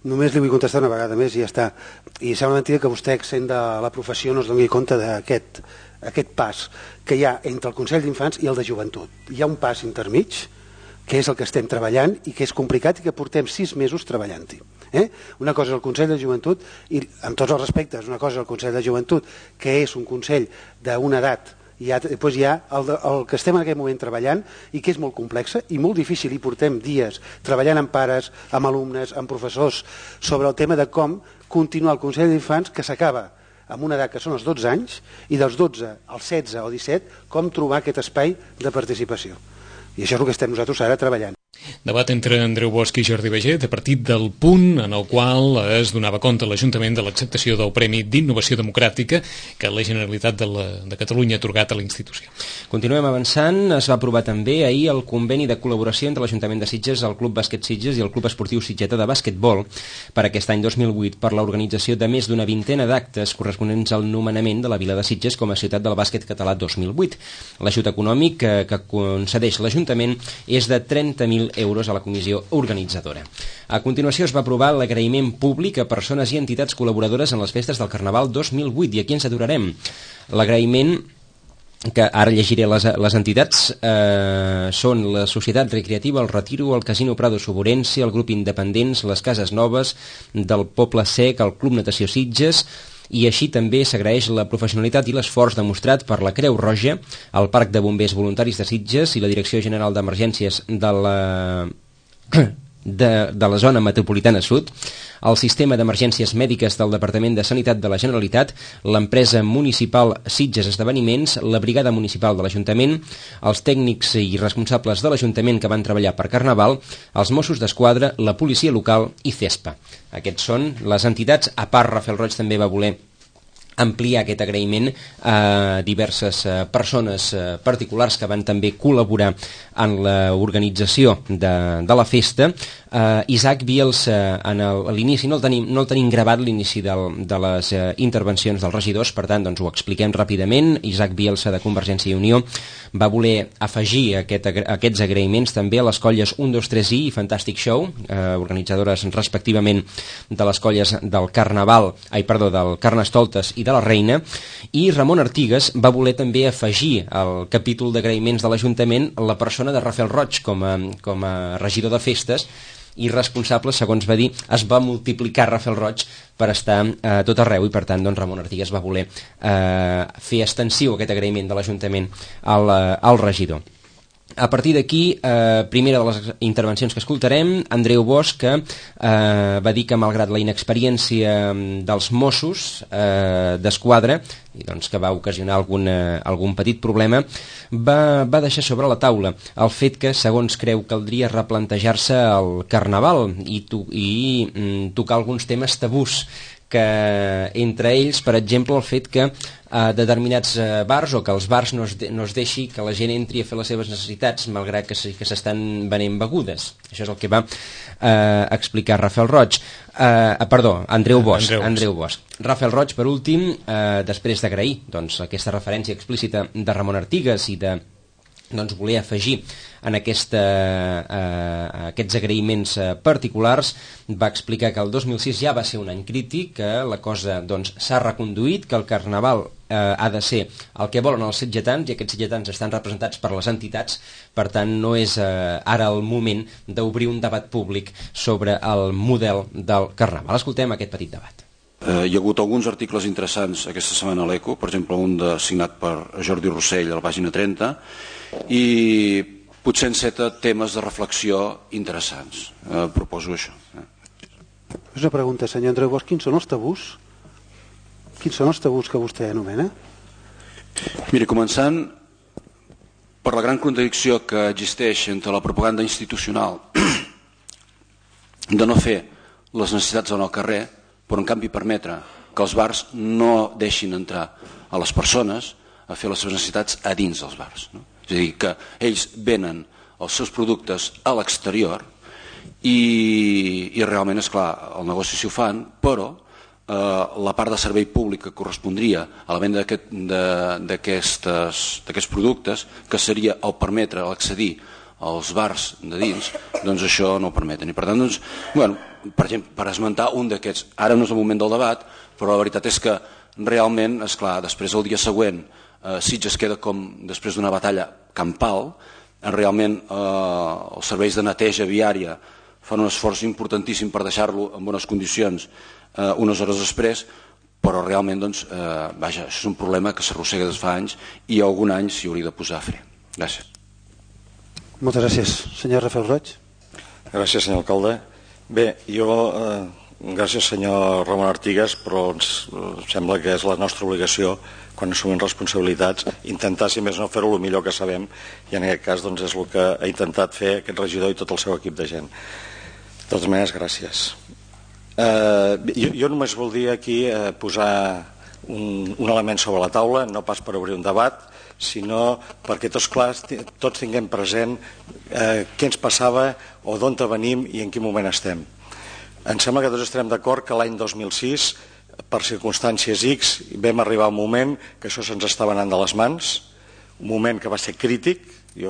Només li vull contestar una vegada més i ja està. I sembla mentida que vostè, accent de la professió, no es doni compte d'aquest pas que hi ha entre el Consell d'Infants i el de Joventut. Hi ha un pas intermig, que és el que estem treballant i que és complicat i que portem 6 mesos treballant-hi. Una cosa és el Consell de Joventut, i amb tots els respectes, una cosa és el Consell de Joventut, que és un consell d'una edat, i després hi ha el que estem en aquest moment treballant i que és molt complexa i molt difícil, i portem dies treballant amb pares, amb alumnes, amb professors sobre el tema de com continuar el Consell d'Infants, que s'acaba amb una edat que són els 12 anys, i dels 12 als 16 o 17 com trobar aquest espai de participació. I això és el que estem nosaltres ara treballant. Debat entre Andreu Bosch i Jordi Baiget a partir del punt en el qual es donava compte a l'Ajuntament de l'acceptació del Premi d'Innovació Democràtica que la Generalitat de Catalunya ha atorgat a la institució. Continuem avançant. Es va aprovar també ahir el conveni de col·laboració entre l'Ajuntament de Sitges, el Club Bàsquet Sitges i el Club Esportiu Sitgeta de Bàsquetbol per aquest any 2008 per l'organització de més d'una vintena d'actes corresponents al nomenament de la vila de Sitges com a ciutat del bàsquet català 2008. L'ajut econòmic que concedeix l'Ajuntament és de 30.000 euros a la comissió organitzadora. A continuació es va aprovar l'agraïment públic a persones i entitats col·laboradores en les festes del Carnaval 2008 i aquí ens aturarem. L'agraïment, que ara llegiré les entitats, són la Societat Recreativa, el Retiro, el Casino Prado Soborense, el Grup Independents, les Cases Noves del Poble Sec, el Club Natació Sitges, i així també s'agraeix la professionalitat i l'esforç demostrat per la Creu Roja, el Parc de Bombers Voluntaris de Sitges i la Direcció General d'Emergències de la Zona Metropolitana Sud, el Sistema d'Emergències Mèdiques del Departament de Sanitat de la Generalitat, l'empresa municipal Sitges Esdeveniments, la Brigada Municipal de l'Ajuntament, els tècnics i responsables de l'Ajuntament que van treballar per Carnaval, els Mossos d'Esquadra, la policia local i CESPA. Aquests són les entitats. A part, Rafael Roig també va voler ampliar aquest agraïment a diverses persones particulars que van també col·laborar en l'organització de la festa. Isaac Biels, a l'inici no el tenim gravat, l'inici de les intervencions dels regidors, per tant doncs ho expliquem ràpidament. Isaac Biels, de Convergència i Unió, va voler afegir aquests agraïments també a les colles 1, 2, 3 i Fantàstic Show, organitzadores respectivament de les colles del del Carnestoltes i de la Reina, i Ramon Artigas va voler també afegir al capítol d'agraïments de l'Ajuntament la persona de Rafael Roig com a regidor de festes, i responsable, segons va dir, es va multiplicar Rafael Roig per estar a tot arreu, i per tant doncs, Ramon Artigas va voler fer extensiu aquest agraïment de l'Ajuntament al regidor. A partir d'aquí, primera de les intervencions que escoltarem, Andreu Bosch, que va dir que malgrat la inexperiència dels Mossos d'Esquadra, i doncs que va ocasionar algun petit problema, va deixar sobre la taula el fet que, segons creu, caldria replantejar-se el Carnaval i tocar alguns temes tabús, que entre ells, per exemple, el fet que a determinats bars, o que els bars no es deixi que la gent entri a fer les seves necessitats malgrat que s'estan venent begudes. Això és el que va explicar Andreu Bosch. Rafael Roig, per últim, després d'agrair aquesta referència explícita de Ramon Artigas i de voler afegir en aquests agraïments particulars, va explicar que el 2006 ja va ser un any crític, que la cosa s'ha reconduït, que el Carnaval ha de ser el que volen els sitgetans, i aquests sitgetans estan representats per les entitats, per tant no és ara el moment d'obrir un debat públic sobre el model del Carnaval. Escoltem aquest petit debat. Hi ha hagut alguns articles interessants aquesta setmana a l'Eco, per exemple un signat per Jordi Rossell a la pàgina 30, i potser enceta temes de reflexió interessants. Proposo això. És una pregunta, senyor Andreu Bosch, quins són els tabús? Quins són els tabús que vostè anomena? Miri, començant per la gran contradicció que existeix entre la propaganda institucional de no fer les necessitats en el carrer, però en canvi permetre que els bars no deixin entrar a les persones a fer les seves necessitats a dins dels bars. És a dir, que ells venen els seus productes a l'exterior i realment, és clar, el negoci s'hi ho fan, però la part de servei públic que correspondria a la venda d'aquests productes, que seria el permetre accedir als bars de dins, doncs això no ho permeten. I per tant, per exemple, per esmentar un d'aquests. Ara no és el moment del debat, però la veritat és que realment, esclar, després el dia següent Sitges queda com després d'una batalla campal, realment els serveis de neteja viària fan un esforç importantíssim per deixar-lo en bones condicions unes hores després, però realment vaja, això és un problema que s'arrossega des de fa anys i algun any s'hi hauria de posar a fre. Gràcies. Moltes gràcies. Senyor Rafael Roig. Gràcies, senyor alcalde. Bé, jo, gràcies senyor Ramon Artigas, però ens sembla que és la nostra obligació, quan assumim responsabilitats, intentar, si més no, fer-ho el millor que sabem, i en aquest cas doncs, és el que ha intentat fer aquest regidor i tot el seu equip de gent. De totes maneres, gràcies. Jo només voldria aquí posar un element sobre la taula, no pas per obrir un debat, sinó perquè tots tinguem present què ens passava o d'on venim i en quin moment estem. Em sembla que tots estarem d'acord que l'any 2006, per circumstàncies X, vam arribar a un moment que això se'ns estava anant de les mans, un moment que va ser crític. Jo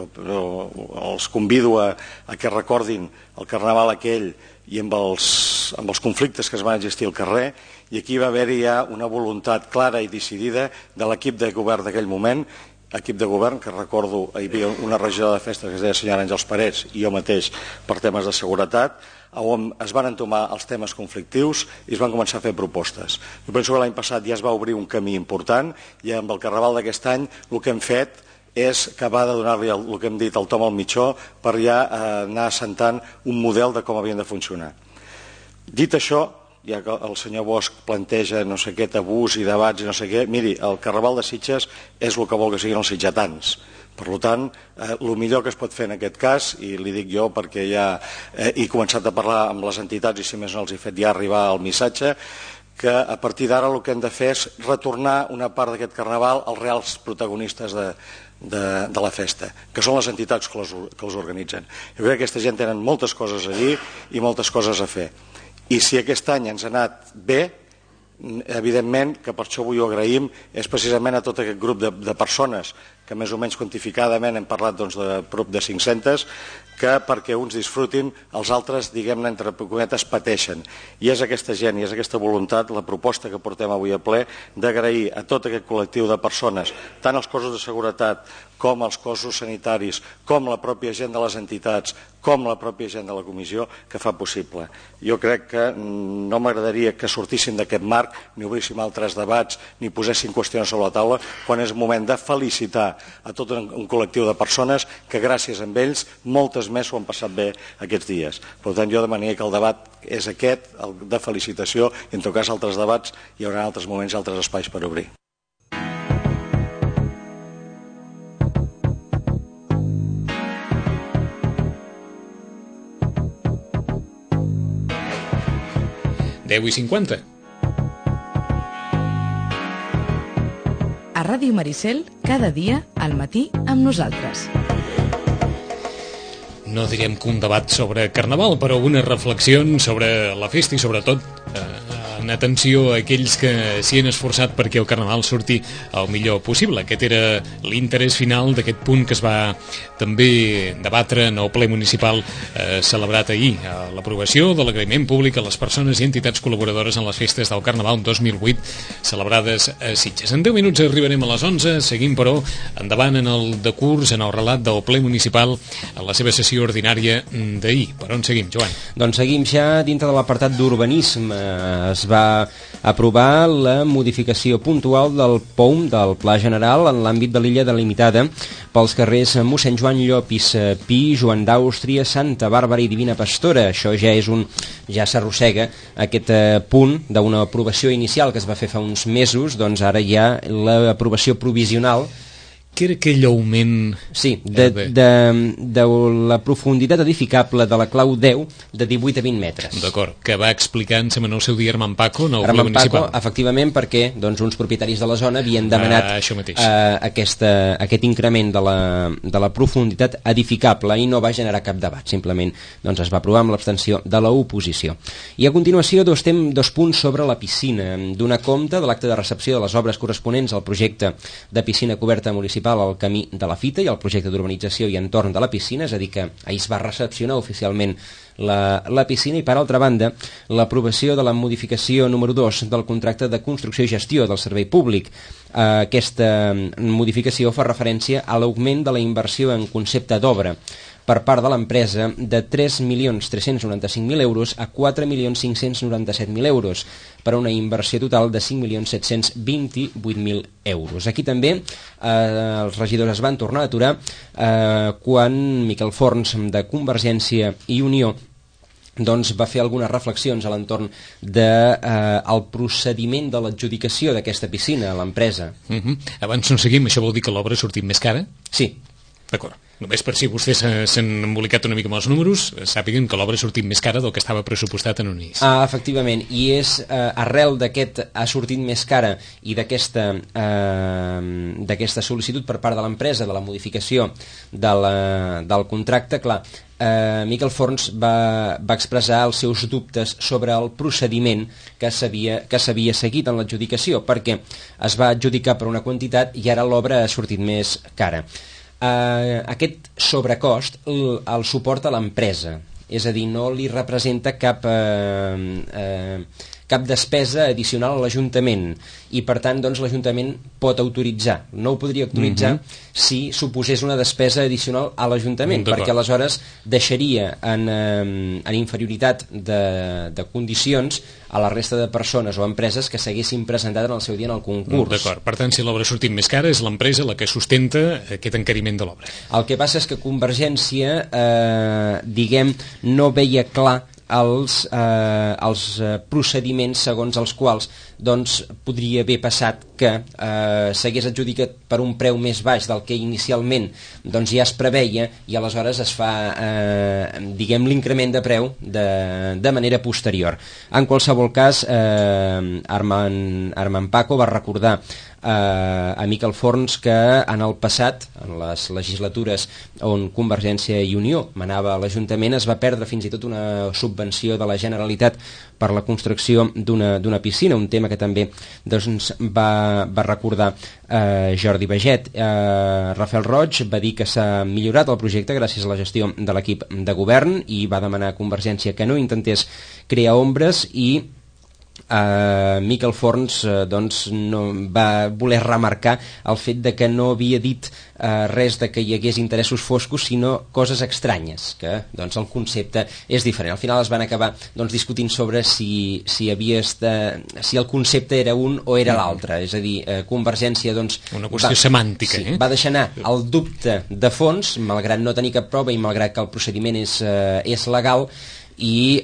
els convido a que recordin el carnaval aquell i amb els conflictes que es van existir al carrer, i aquí va haver-hi ja una voluntat clara i decidida de l'equip de govern d'aquell moment, equip de govern que recordo, hi havia una regidora de festes que es deia senyora Àngels Parets i jo mateix per temes de seguretat, on es van entomar els temes conflictius i es van començar a fer propostes. Jo penso que l'any passat ja es va obrir un camí important i amb el carnaval d'aquest any el que hem fet és acabar de donar-li el que hem dit el tom al mitjó per ja anar assentant un model de com havien de funcionar. Dit això, ja que el senyor Bosch planteja no sé què tabús i debats i no sé què, miri, el carnaval de Sitges és el que vol que siguin els sitgetans. Per tant, el millor que es pot fer en aquest cas, i li dic jo perquè ja he començat a parlar amb les entitats i si més no els he fet ja arribar el missatge, que a partir d'ara el que hem de fer és retornar una part d'aquest carnaval als reals protagonistes de la festa, que són les entitats que els organitzen. Jo crec que aquesta gent tenen moltes coses a dir i moltes coses a fer. I si aquest any ens ha anat bé, evidentment que per això avui ho agraïm, és precisament a tot aquest grup de persones que més o menys quantificadament hem parlat de prop de 500, que perquè uns disfrutin, els altres, diguem-ne, entre cometes, pateixen. I és aquesta gent, i és aquesta voluntat, la proposta que portem avui a ple, d'agrair a tot aquest col·lectiu de persones, tant els cossos de seguretat com els cossos sanitaris, com la pròpia gent de les entitats, com la pròpia gent de la comissió, que fa possible. Jo crec que no m'agradaria que sortíssim d'aquest marc, ni obríssim altres debats, ni poséssim qüestions sobre la taula, quan és moment de felicitar a tot un col·lectiu de persones que gràcies a ells moltes més s'ho han passat bé aquests dies. Per tant, jo demanaria que el debat és aquest, el de felicitació, i en tot cas altres debats hi haurà altres moments i altres espais per obrir. Deu i 50. A Ràdio Maricel, cada dia, al matí, amb nosaltres. No direm que un debat sobre carnaval, però una reflexió sobre la festa i sobretot en atenció a aquells que s'hi han esforçat perquè el carnaval surti el millor possible. Aquest era l'interès final d'aquest punt que es va també debatre en el ple municipal celebrat ahir, l'aprovació de l'agraïment públic a les persones i entitats col·laboradores en les festes del Carnaval 2008 celebrades a Sitges. En 10 minuts arribarem a les 11, seguim però endavant en el decurs, en el relat del ple municipal en la seva sessió ordinària d'ahir. Per on seguim, Joan? Doncs seguim ja dintre de l'apartat d'urbanisme. Es va aprovar la modificació puntual del POUM, del Pla General, en l'àmbit de l'illa delimitada pels carrers mossèn Joan Llopis, Pi, Joan d'Àustria, Santa Bàrbara i Divina Pastora. Això ja s'arrossega aquest punt d'una aprovació inicial que es va fer fa uns mesos, doncs ara hi ha l'aprovació provisional. Que era aquell augment... Sí, de la profunditat edificable de la clau 10 de 18 a 20 metres. D'acord, que va explicar en el seu dia Armand Paco, en el ple municipal. Efectivament, perquè uns propietaris de la zona havien demanat aquest increment de la profunditat edificable i no va generar cap debat, simplement es va aprovar amb l'abstenció de l'oposició. I a continuació dos punts sobre la piscina. Donar compte de l'acte de recepció de les obres corresponents al projecte de piscina coberta municipal municipal al camí de la Fita i el projecte d'urbanització i entorn de la piscina, és a dir, que ahir es va recepcionar oficialment la piscina, i per altra banda l'aprovació de la modificació número 2 del contracte de construcció i gestió del servei públic. Aquesta modificació fa referència a l'augment de la inversió en concepte d'obra per part de l'empresa de 3.395.000 euros a 4.597.000 euros, per a una inversió total de 5.728.000 euros. Aquí també els regidors es van tornar a aturar quan Miquel Forns, de Convergència i Unió, doncs va fer algunes reflexions a l'entorn del procediment de l'adjudicació d'aquesta piscina a l'empresa. Abans no seguim, això vol dir que l'obra ha sortit més cara? Sí. D'acord. Només per si vostès s'han embolicat una mica amb els números, sàpiguen que l'obra ha sortit més cara del que estava pressupostat en un inici. Efectivament, i és arrel d'aquest ha sortit més cara i d'aquesta sol·licitud per part de l'empresa de la modificació del contracte, clar, Miquel Forns va expressar els seus dubtes sobre el procediment que s'havia seguit en l'adjudicació, perquè es va adjudicar per una quantitat i ara l'obra ha sortit més cara. Aquest sobrecost el suporta l'empresa, és a dir, no li representa cap despesa addicional a l'Ajuntament, i per tant doncs, l'Ajuntament pot autoritzar. No ho podria autoritzar si suposés una despesa addicional a l'Ajuntament, perquè aleshores deixaria en inferioritat de condicions a la resta de persones o empreses que s'haguessin presentat en el seu dia en el concurs. D'acord, per tant, si l'obra ha sortit més cara és l'empresa la que sustenta aquest encariment de l'obra. El que passa és que Convergència, no veia clar els procediments segons els quals doncs, podria haver passat que s'hagués adjudicat per un preu més baix del que inicialment doncs, ja es preveia, i aleshores es fa l'increment de preu de manera posterior. En qualsevol cas, Armand Paco va recordar a Miquel Forns que en el passat, en les legislatures on Convergència i Unió manava a l'Ajuntament, es va perdre fins i tot una subvenció de la Generalitat per la construcció d'una piscina, un tema que també doncs, va recordar Jordi Baget. Rafael Roig va dir que s'ha millorat el projecte gràcies a la gestió de l'equip de govern i va demanar a Convergència que no intentés crear ombres, i Miquel Forns doncs, no va voler remarcar el fet de que no havia dit res de que hi hagués interessos foscos, sinó coses estranyes, que doncs, el concepte és diferent. Al final es van acabar doncs, discutint sobre si el concepte era un o era l'altre, és a dir, Convergència doncs, una qüestió semàntica, va deixar anar el dubte de fons, malgrat no tenir cap prova i malgrat que el procediment és legal, i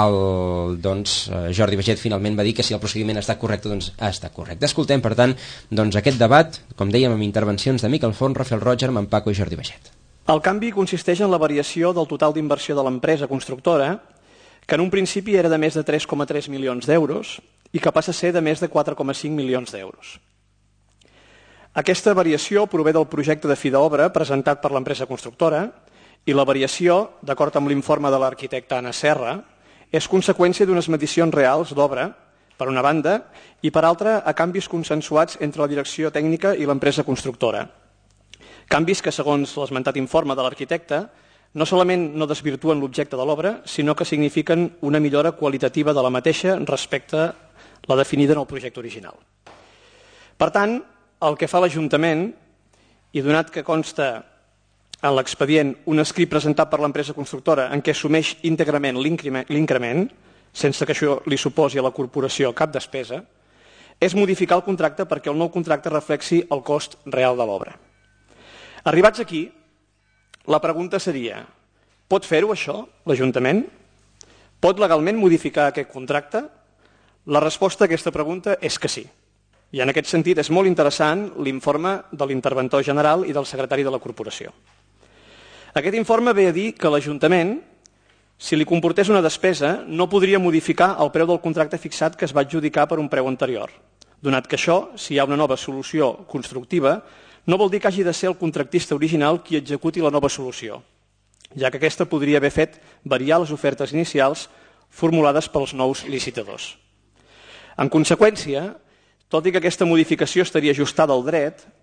Jordi Baget finalment va dir que si el procediment està correcte, doncs està correcte. Escoltem, per tant, doncs, aquest debat, com dèiem, amb intervencions de Miquel Forns, Rafael Roig, Armand Paco i Jordi Baget. El canvi consisteix en la variació del total d'inversió de l'empresa constructora, que en un principi era de més de 3,3 milions d'euros i que passa a ser de més de 4,5 milions d'euros. Aquesta variació prové del projecte de fi d'obra presentat per l'empresa constructora, i la variació, d'acord amb l'informe de l'arquitecte Anna Serra, és conseqüència d'unes medicions reals d'obra, per una banda, i per altra a canvis consensuats entre la direcció tècnica i l'empresa constructora. Canvis que, segons l'esmentat informe de l'arquitecte, no solament no desvirtuen l'objecte de l'obra, sinó que signifiquen una millora qualitativa de la mateixa respecte a la definida en el projecte original. Per tant, el que fa l'Ajuntament, i donat que consta en l'expedient un escrit presentat per l'empresa constructora en què assumeix íntegrament l'increment, sense que això li suposi a la corporació cap despesa, és modificar el contracte perquè el nou contracte reflexi el cost real de l'obra. Arribats aquí, la pregunta seria: pot fer-ho això, l'Ajuntament? Pot legalment modificar aquest contracte? La resposta a aquesta pregunta és que sí. I en aquest sentit és molt interessant l'informe de l'interventor general i del secretari de la corporació. Aquest informe ve a dir que l'Ajuntament, si li comportés una despesa, no podria modificar el preu del contracte fixat que es va adjudicar per un preu anterior, donat que això, si hi ha una nova solució constructiva, no vol dir que hagi de ser el contractista original qui executi la nova solució, ja que aquesta podria haver fet variar les ofertes inicials formulades pels nous licitadors. En conseqüència, tot i que aquesta modificació estaria ajustada al dret,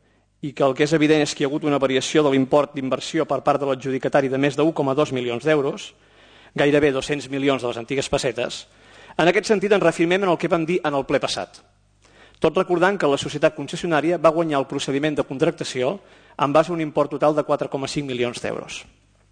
i que el que és evident és que hi ha hagut una variació de l'import d'inversió per part de l'adjudicatari de més de 1,2 milions d'euros, gairebé 200 milions de les antigues pessetes. En aquest sentit ens reafirmem en el que vam dir en el ple passat, tot recordant que la societat concessionària va guanyar el procediment de contractació en base a un import total de 4,5 milions d'euros.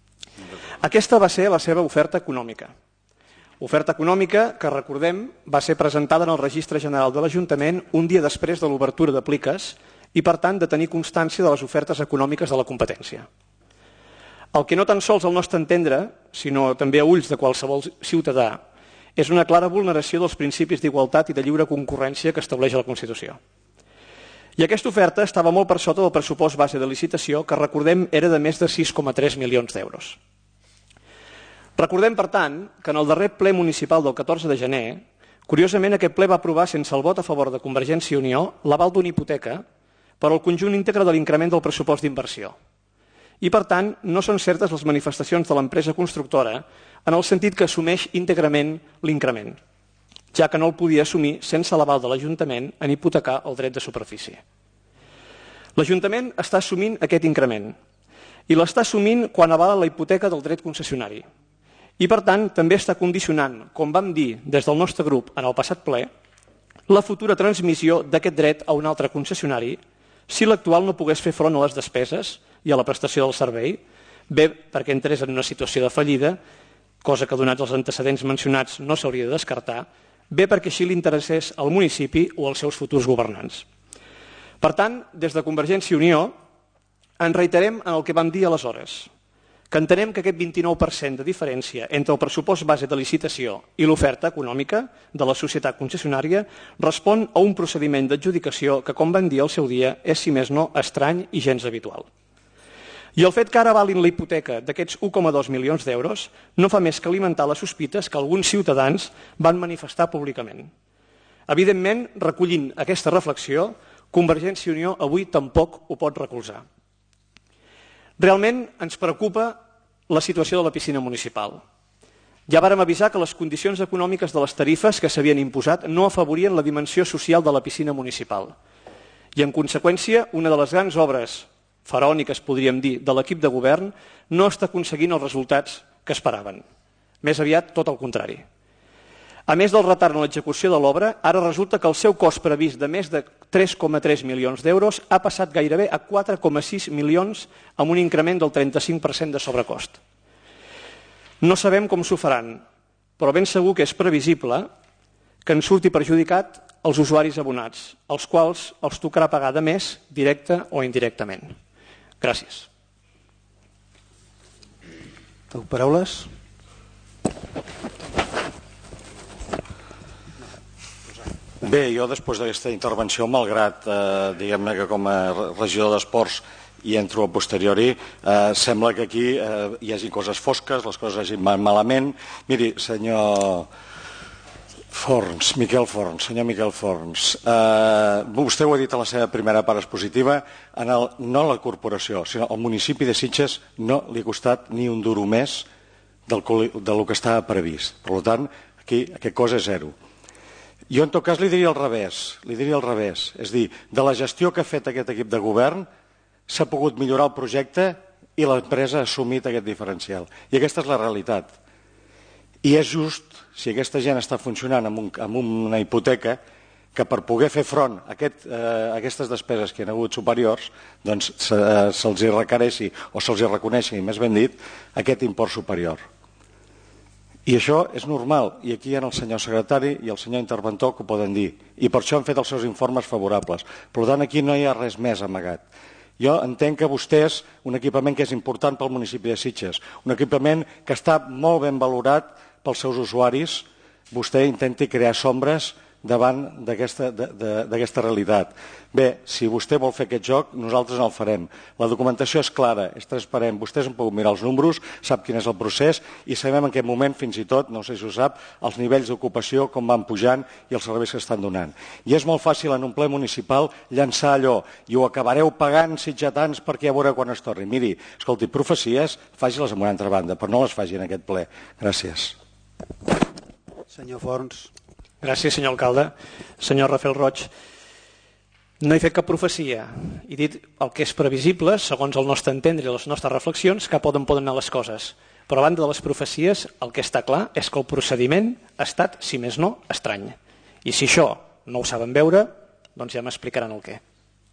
Aquesta va ser la seva oferta econòmica. Oferta econòmica que, recordem, va ser presentada en el Registre General de l'Ajuntament un dia després de l'obertura de pliques i, per tant, de tenir constància de les ofertes econòmiques de la competència. El que no tan sols al nostre entendre, sinó també a ulls de qualsevol ciutadà, és una clara vulneració dels principis d'igualtat i de lliure concurrència que estableix la Constitució. I aquesta oferta estava molt per sota del pressupost base de licitació, que, recordem, era de més de 6,3 milions d'euros. Recordem, per tant, que en el darrer ple municipal del 14 de gener, curiosament aquest ple va aprovar sense el vot a favor de Convergència i Unió l'aval d'una hipoteca per al conjunt íntegre de l'increment del pressupost d'inversió. I, per tant, no són certes les manifestacions de l'empresa constructora en el sentit que assumeix íntegrament l'increment, ja que no el podia assumir sense l'aval de l'Ajuntament en hipotecar el dret de superfície. L'Ajuntament està assumint aquest increment i l'està assumint quan avala la hipoteca del dret concessionari. I, per tant, també està condicionant, com vam dir des del nostre grup en el passat ple, la futura transmissió d'aquest dret a un altre concessionari si l'actual no pogués fer front a les despeses i a la prestació del servei, bé perquè entrés en una situació de fallida, cosa que donats els antecedents mencionats no s'hauria de descartar, bé perquè així li interessés al municipi o als seus futurs governants. Per tant, des de Convergència i Unió, ens reiterem en el que vam dir aleshores, que entenem que aquest 29% de diferència entre el pressupost base de licitació i l'oferta econòmica de la societat concessionària respon a un procediment d'adjudicació que, com vam dir al seu dia, és, si més no, estrany i gens habitual. I el fet que ara avalin la hipoteca d'aquests 1,2 milions d'euros no fa més que alimentar les sospites que alguns ciutadans van manifestar públicament. Evidentment, recollint aquesta reflexió, Convergència i Unió avui tampoc ho pot recolzar. Realment ens preocupa la situació de la piscina municipal. Ja vàrem avisar que les condicions econòmiques de les tarifes que s'havien imposat no afavorien la dimensió social de la piscina municipal. I, en conseqüència, una de les grans obres faraòniques, podríem dir, de l'equip de govern no està aconseguint els resultats que esperaven. Més aviat, tot el contrari. A més del retard en l'execució de l'obra, ara resulta que el seu cost previst de més de 3,3 milions d'euros ha passat gairebé a 4,6 milions amb un increment del 35% de sobrecost. No sabem com s'ho faran, però ben segur que és previsible que en surti perjudicat els usuaris abonats, als quals els tocarà pagar de més, directe o indirectament. Gràcies. Paraules? Bé, jo després d'aquesta intervenció, malgrat diguem-ne que com a regidor d'esports hi entro a posteriori, sembla que aquí hi hagi coses fosques, les coses hagin malament. Miri, senyor Forns, senyor Miquel Forns, vostè ho ha dit a la seva primera part expositiva, no a la corporació, sinó al municipi de Sitges no li ha costat ni un duro més del que estava previst. Per tant, aquí aquest cost és zero. Jo, en tot cas, li diria al revés. És a dir, de la gestió que ha fet aquest equip de govern s'ha pogut millorar el projecte i l'empresa ha assumit aquest diferencial. I aquesta és la realitat. I és just, si aquesta gent està funcionant amb una hipoteca, que per poder fer front a aquestes despeses que hi ha hagut superiors, doncs se'ls requereixi o se'ls reconeixi, més ben dit, aquest import superior. I això és normal, i aquí hi ha el senyor secretari i el senyor interventor que ho poden dir, i per això han fet els seus informes favorables. Per tant, aquí no hi ha res més amagat. Jo entenc que vostès, un equipament que és important pel municipi de Sitges, un equipament que està molt ben valorat pels seus usuaris, vostè intenti crear sombres davant d'aquesta realitat. Bé, si vostè vol fer aquest joc, nosaltres no el farem. La documentació és clara, és transparent. Vostès han pogut mirar els números, sap quin és el procés i sabem en quin moment, fins i tot, no sé si ho sap, els nivells d'ocupació, com van pujant i els serveis que estan donant. I és molt fàcil en un ple municipal llançar allò i ho acabareu pagant sitgetans perquè ja veureu quan es torni. Miri, escolti, profecies, faci-les en una altra banda, però no les faci en aquest ple. Gràcies. Senyor Forns. Gràcies, senyor alcalde. Senyor Rafael Roig, No he fet cap profecia. He dit el que és previsible, segons el nostre entendre i les nostres reflexions, cap on poden anar les coses. Però a banda de les profecies, el que està clar és que el procediment ha estat, si més no, estrany. I si això no ho saben veure, doncs ja m'explicaran el què.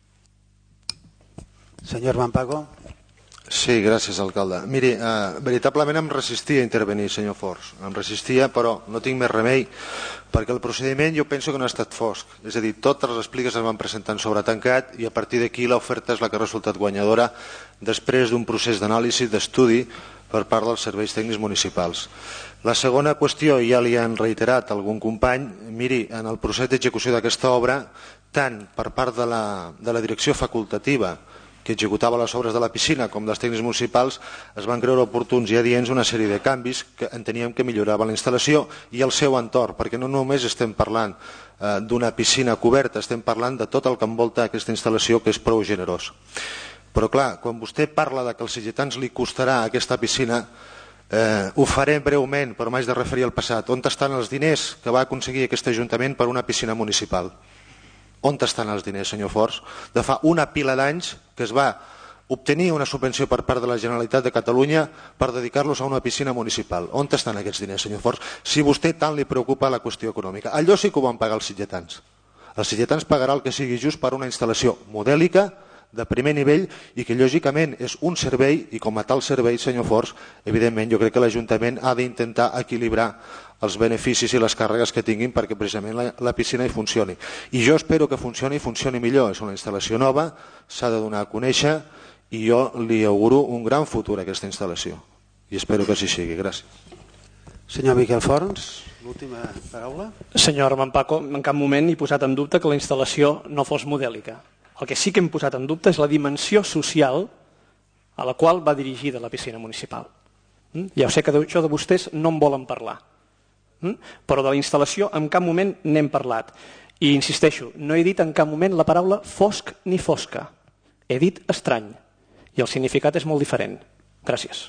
Senyor Mampaco. Sí, gràcies, alcalde. Miri, veritablement em resistia a intervenir, senyor Forns. Em resistia, però no tinc més remei, perquè el procediment jo penso que no ha estat fosc. És a dir, totes les expliques es van presentar sobre tancat i a partir d'aquí l'oferta és la que ha resultat guanyadora després d'un procés d'anàlisi, d'estudi per part dels serveis tècnics municipals. La segona qüestió, ja li han reiterat algun company, miri, en el procés d'execució d'aquesta obra, tant per part de la direcció facultativa que executava les obres de la piscina com dels tècnics municipals, es van creure oportuns i adients una sèrie de canvis que enteníem que milloraven la instal·lació i el seu entorn, perquè no només estem parlant d'una piscina coberta, estem parlant de tot el que envolta aquesta instal·lació, que és prou generós. Però clar, quan vostè parla de que als sitgetans li costarà aquesta piscina, ho faré breument, però m'haig de referir al passat. On estan els diners que va aconseguir aquest Ajuntament per una piscina municipal? On estan els diners, senyor Forns? De fa una pila d'anys que es va obtenir una subvenció per part de la Generalitat de Catalunya per dedicar-los a una piscina municipal. On estan aquests diners, senyor Forns? Si a vostè tant li preocupa la qüestió econòmica. Allò sí que ho van pagar els sitgetans. Els sitgetans pagarà el que sigui just per una instal·lació modèlica, de primer nivell, i que lògicament és un servei, i com a tal servei, senyor Forns, evidentment jo crec que l'Ajuntament ha d'intentar equilibrar els beneficis i les càrregues que tinguin perquè precisament la piscina hi funcioni. I jo espero que funcioni i funcioni millor. És una instal·lació nova, s'ha de donar a conèixer i jo li auguro un gran futur a aquesta instal·lació. I espero que així sigui. Gràcies. Senyor Miquel Forns, l'última paraula. Senyor Mampaco, en cap moment he posat en dubte que la instal·lació no fos modèlica. El que sí que hem posat en dubte és la dimensió social a la qual va dirigida la piscina municipal. Ja sé que d'això de vostès no en volen parlar, però de la instal·lació en cap moment n'hem parlat. I insisteixo, no he dit en cap moment la paraula fosc ni fosca. He dit estrany. I el significat és molt diferent. Gràcies.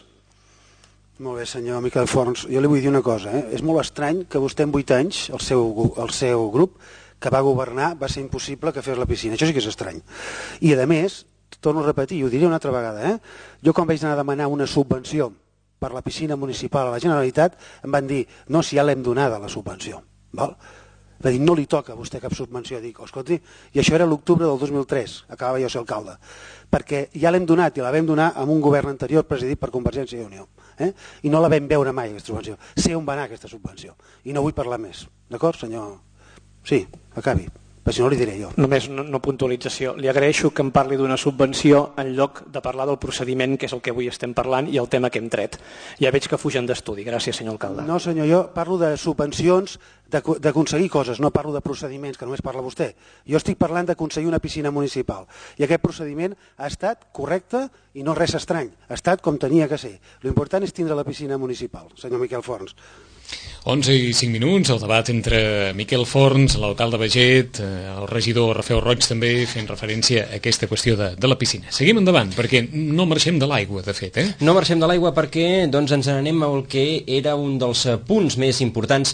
Molt bé, senyor Miquel Forns. Jo li vull dir una cosa. És molt estrany que vostè en 8 anys, el seu grup, que va governar, va ser impossible que fes la piscina. Això sí que és estrany. I a més, torno a repetir, i ho diré una altra vegada, jo quan vaig anar a demanar una subvenció per la piscina municipal a la Generalitat, em van dir, no, si ja l'hem donada la subvenció. Val? Va dir, no li toca a vostè cap subvenció. Dic, escolti, i això era l'octubre del 2003, acabava jo ser alcalde, perquè ja l'hem donat i la vam donar amb un govern anterior presidit per Convergència i Unió. I no la vam veure mai, aquesta subvenció. Sé on va anar aquesta subvenció. I no vull parlar més. D'acord, senyor? Sí, acabi. Però si no li diré jo. Només una puntualització. Li agraeixo que em parli d'una subvenció en lloc de parlar del procediment, que és el que avui estem parlant, i el tema que hem tret. Ja veig que fugen d'estudi. Gràcies, senyor alcalde. No, senyor, jo parlo de subvencions, d'aconseguir coses, no parlo de procediments, que només parla vostè. Jo estic parlant d'aconseguir una piscina municipal. I aquest procediment ha estat correcte i no res estrany. Ha estat com tenia que ser. L'important és tindre la piscina municipal, senyor Miquel Forns. 11 i 5 minuts, el debat entre Miquel Forns, l'alcalde Baiget, el regidor Rafeu Roig també fent referència a aquesta qüestió de la piscina. Seguim endavant, perquè no marxem de l'aigua, de fet. No marxem de l'aigua perquè ens n'anem al que era un dels punts més importants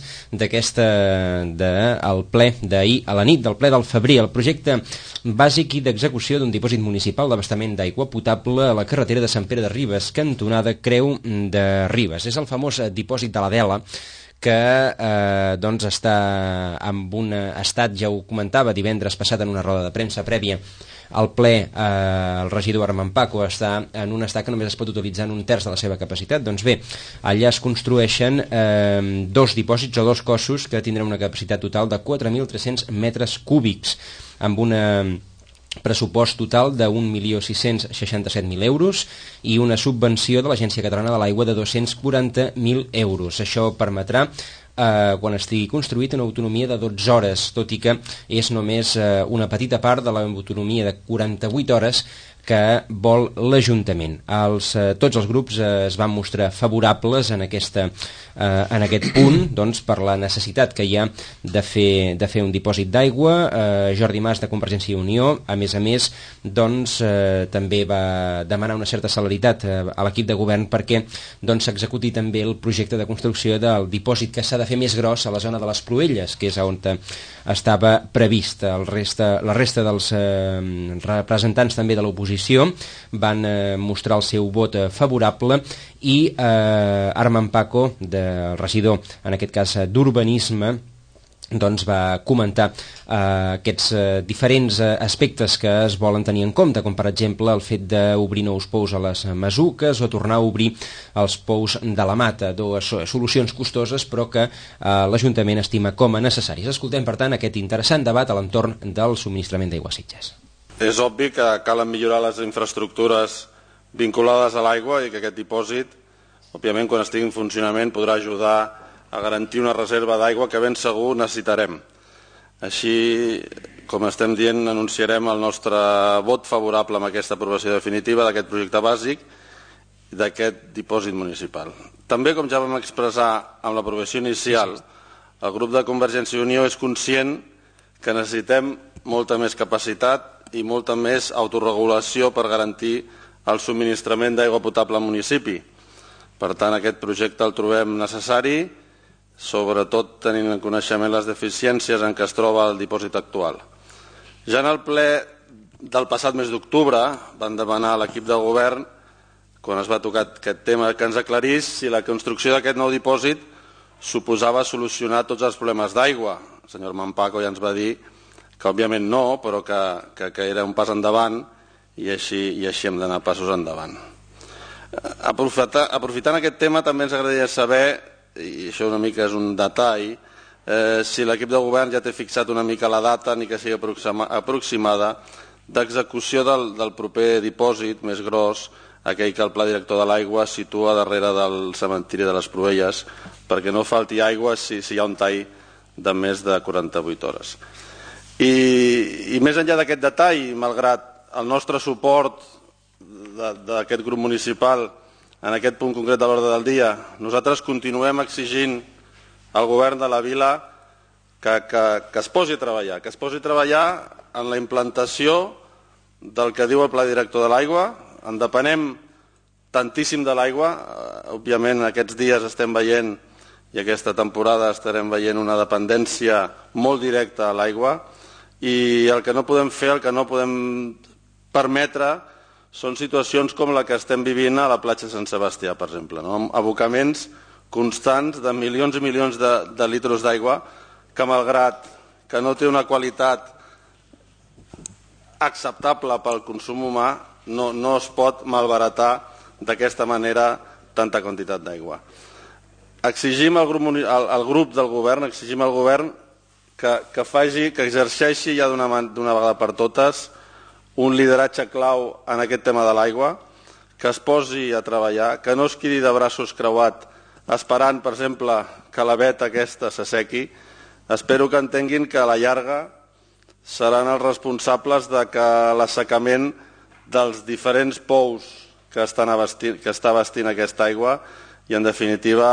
del ple d'ahir a la nit, del ple del febrer, el projecte bàsic i d'execució d'un dipòsit municipal d'abastament d'aigua potable a la carretera de Sant Pere de Ribes, cantonada Creu de Ribes. És el famós dipòsit de l'Adela, que està en un estat, ja ho comentava divendres passat en una roda de premsa prèvia al ple, el regidor Armand Paco està en un estat que només es pot utilitzar en un terç de la seva capacitat. Doncs bé, allà es construeixen 2 dipòsits o 2 cossos que tindran una capacitat total de 4.300 metres cúbics, amb una pressupost total de 1.667.000 euros i una subvenció de l'Agència Catalana de l'Aigua de 240.000 euros. Això permetrà, quan estigui construït, una autonomia de 12 hores, tot i que és només una petita part de l'autonomia de 48 hores que vol l'Ajuntament. Tots els grups es van mostrar favorables en aquest punt, doncs, per la necessitat que hi ha de fer un dipòsit d'aigua. Jordi Mas, de Convergència i Unió, a més, doncs, també va demanar una certa celeritat a l'equip de govern perquè s'executi també el projecte de construcció del dipòsit que s'ha de fer més gros a la zona de les Proelles, que és on estava prevista. La resta dels representants també de l'oposició van mostrar el seu vot favorable i Armand Paco, el regidor, en aquest cas d'Urbanisme, doncs va comentar aquests diferents aspectes que es volen tenir en compte, com per exemple el fet d'obrir nous pous a les Masuques o tornar a obrir els pous de la Mata, dues solucions costoses però que l'Ajuntament estima com a necessàries. Escoltem, per tant, aquest interessant debat a l'entorn del subministrament d'aigua a Sitges. És obvi que calen millorar les infraestructures vinculades a l'aigua i que aquest dipòsit, òbviament, quan estigui en funcionament, podrà ajudar a garantir una reserva d'aigua que ben segur necessitarem. Així, com estem dient, anunciarem el nostre vot favorable amb aquesta aprovació definitiva d'aquest projecte bàsic i d'aquest dipòsit municipal. També, com ja vam expressar amb l'aprovació inicial, el grup de Convergència i Unió és conscient que necessitem molta més capacitat i molta més autorregulació per garantir el subministrament d'aigua potable al municipi. Per tant, aquest projecte el trobem necessari, sobretot tenint en coneixement les deficiències en què es troba el dipòsit actual. Ja en el ple del passat mes d'octubre van demanar a l'equip de govern, quan es va tocar aquest tema, que ens aclarís si la construcció d'aquest nou dipòsit suposava solucionar tots els problemes d'aigua. El senyor Armand Paco ja ens va dir que òbviament no, però que era un pas endavant i així hem d'anar passos endavant. Aprofitant aquest tema, també ens agradaria saber, i això una mica és un detall, si l'equip de govern ja té fixat una mica la data, ni que sigui aproximada, d'execució del proper dipòsit més gros, aquell que el Pla Director de l'Aigua situa darrere del cementiri de les Proelles, perquè no falti aigua si hi ha un tall de més de 48 hores. I més enllà d'aquest detall, malgrat el nostre suport d'aquest grup municipal en aquest punt concret de l'ordre del dia, nosaltres continuem exigint al govern de la vila que es posi a treballar en la implantació del que diu el Pla Director de l'Aigua. En depenem tantíssim de l'aigua, òbviament aquests dies estem veient i aquesta temporada estarem veient una dependència molt directa a l'aigua i el que no podem fer, el que no podem permetre són situacions com la que estem vivint a la platja de Sant Sebastià, per exemple, amb abocaments constants de milions i milions de litres d'aigua que, malgrat que no té una qualitat acceptable pel consum humà, no es pot malbaratar d'aquesta manera tanta quantitat d'aigua. Exigim al grup del govern, exigim al govern que exerceixi ja d'una vegada per totes un lideratge clau en aquest tema de l'aigua, que es posi a treballar, que no es quedi de braços creuats esperant, per exemple, que la veta aquesta s'assequi. Espero que entenguin que a la llarga seran els responsables de que l'assecament dels diferents pous que està abastint aquesta aigua i, en definitiva,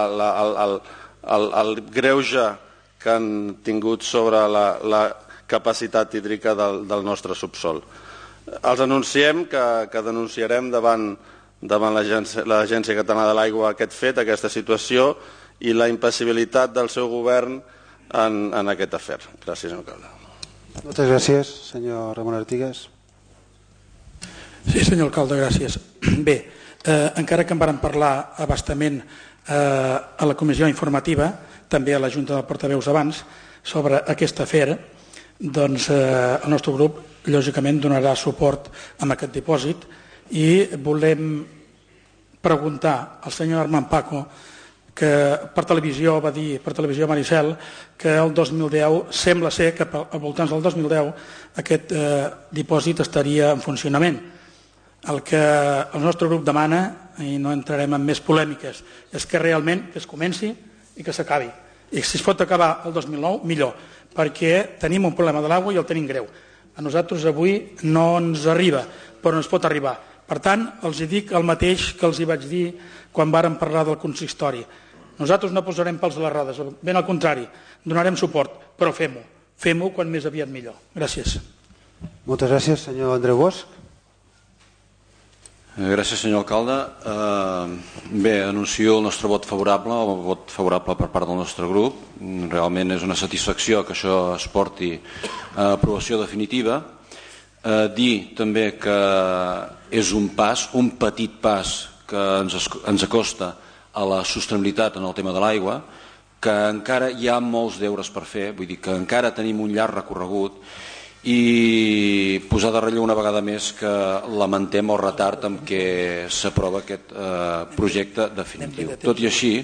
el greuge que han tingut sobre la capacitat hídrica del nostre subsol. Els anunciem que denunciarem davant l'Agència Catalana de l'Aigua aquest fet, aquesta situació i la impassibilitat del seu govern en aquest afer. Gràcies, senyor alcalde. Moltes gràcies, senyor Ramon Artigas. Sí, senyor alcalde, gràcies. Bé, encara que en vàrem parlar a bastament a la comissió informativa, també a la Junta de Portaveus abans, sobre aquest afer, doncs el nostre grup lògicament donarà suport a aquest dipòsit i volem preguntar al senyor Armand Paco, que per televisió va dir, per televisió Maricel, que el 2010, sembla ser que al voltant del 2010 aquest dipòsit estaria en funcionament. El que el nostre grup demana, i no entrarem en més polèmiques, és que realment es comenci i que s'acabi. I si es pot acabar el 2009, millor, perquè tenim un problema de l'aigua i el tenim greu. A nosaltres avui no ens arriba, però ens pot arribar. Per tant, els dic el mateix que els hi vaig dir quan vàrem parlar del consistori. Nosaltres no posarem pals a les rodes, ben al contrari, donarem suport, però fem-ho. Fem-ho quan més aviat millor. Gràcies. Moltes gràcies, senyor Andreu Bosch. Gràcies, senyor alcalde. Bé, anuncio el nostre vot favorable, o vot favorable per part del nostre grup. Realment és una satisfacció que això es porti a aprovació definitiva. Dir també que és un pas, un petit pas que ens acosta a la sostenibilitat en el tema de l'aigua, que encara hi ha molts deures per fer, vull dir que encara tenim un llarg recorregut, i posar de relleu una vegada més que lamentem el retard amb què s'aprova aquest projecte definitiu. Tot i així,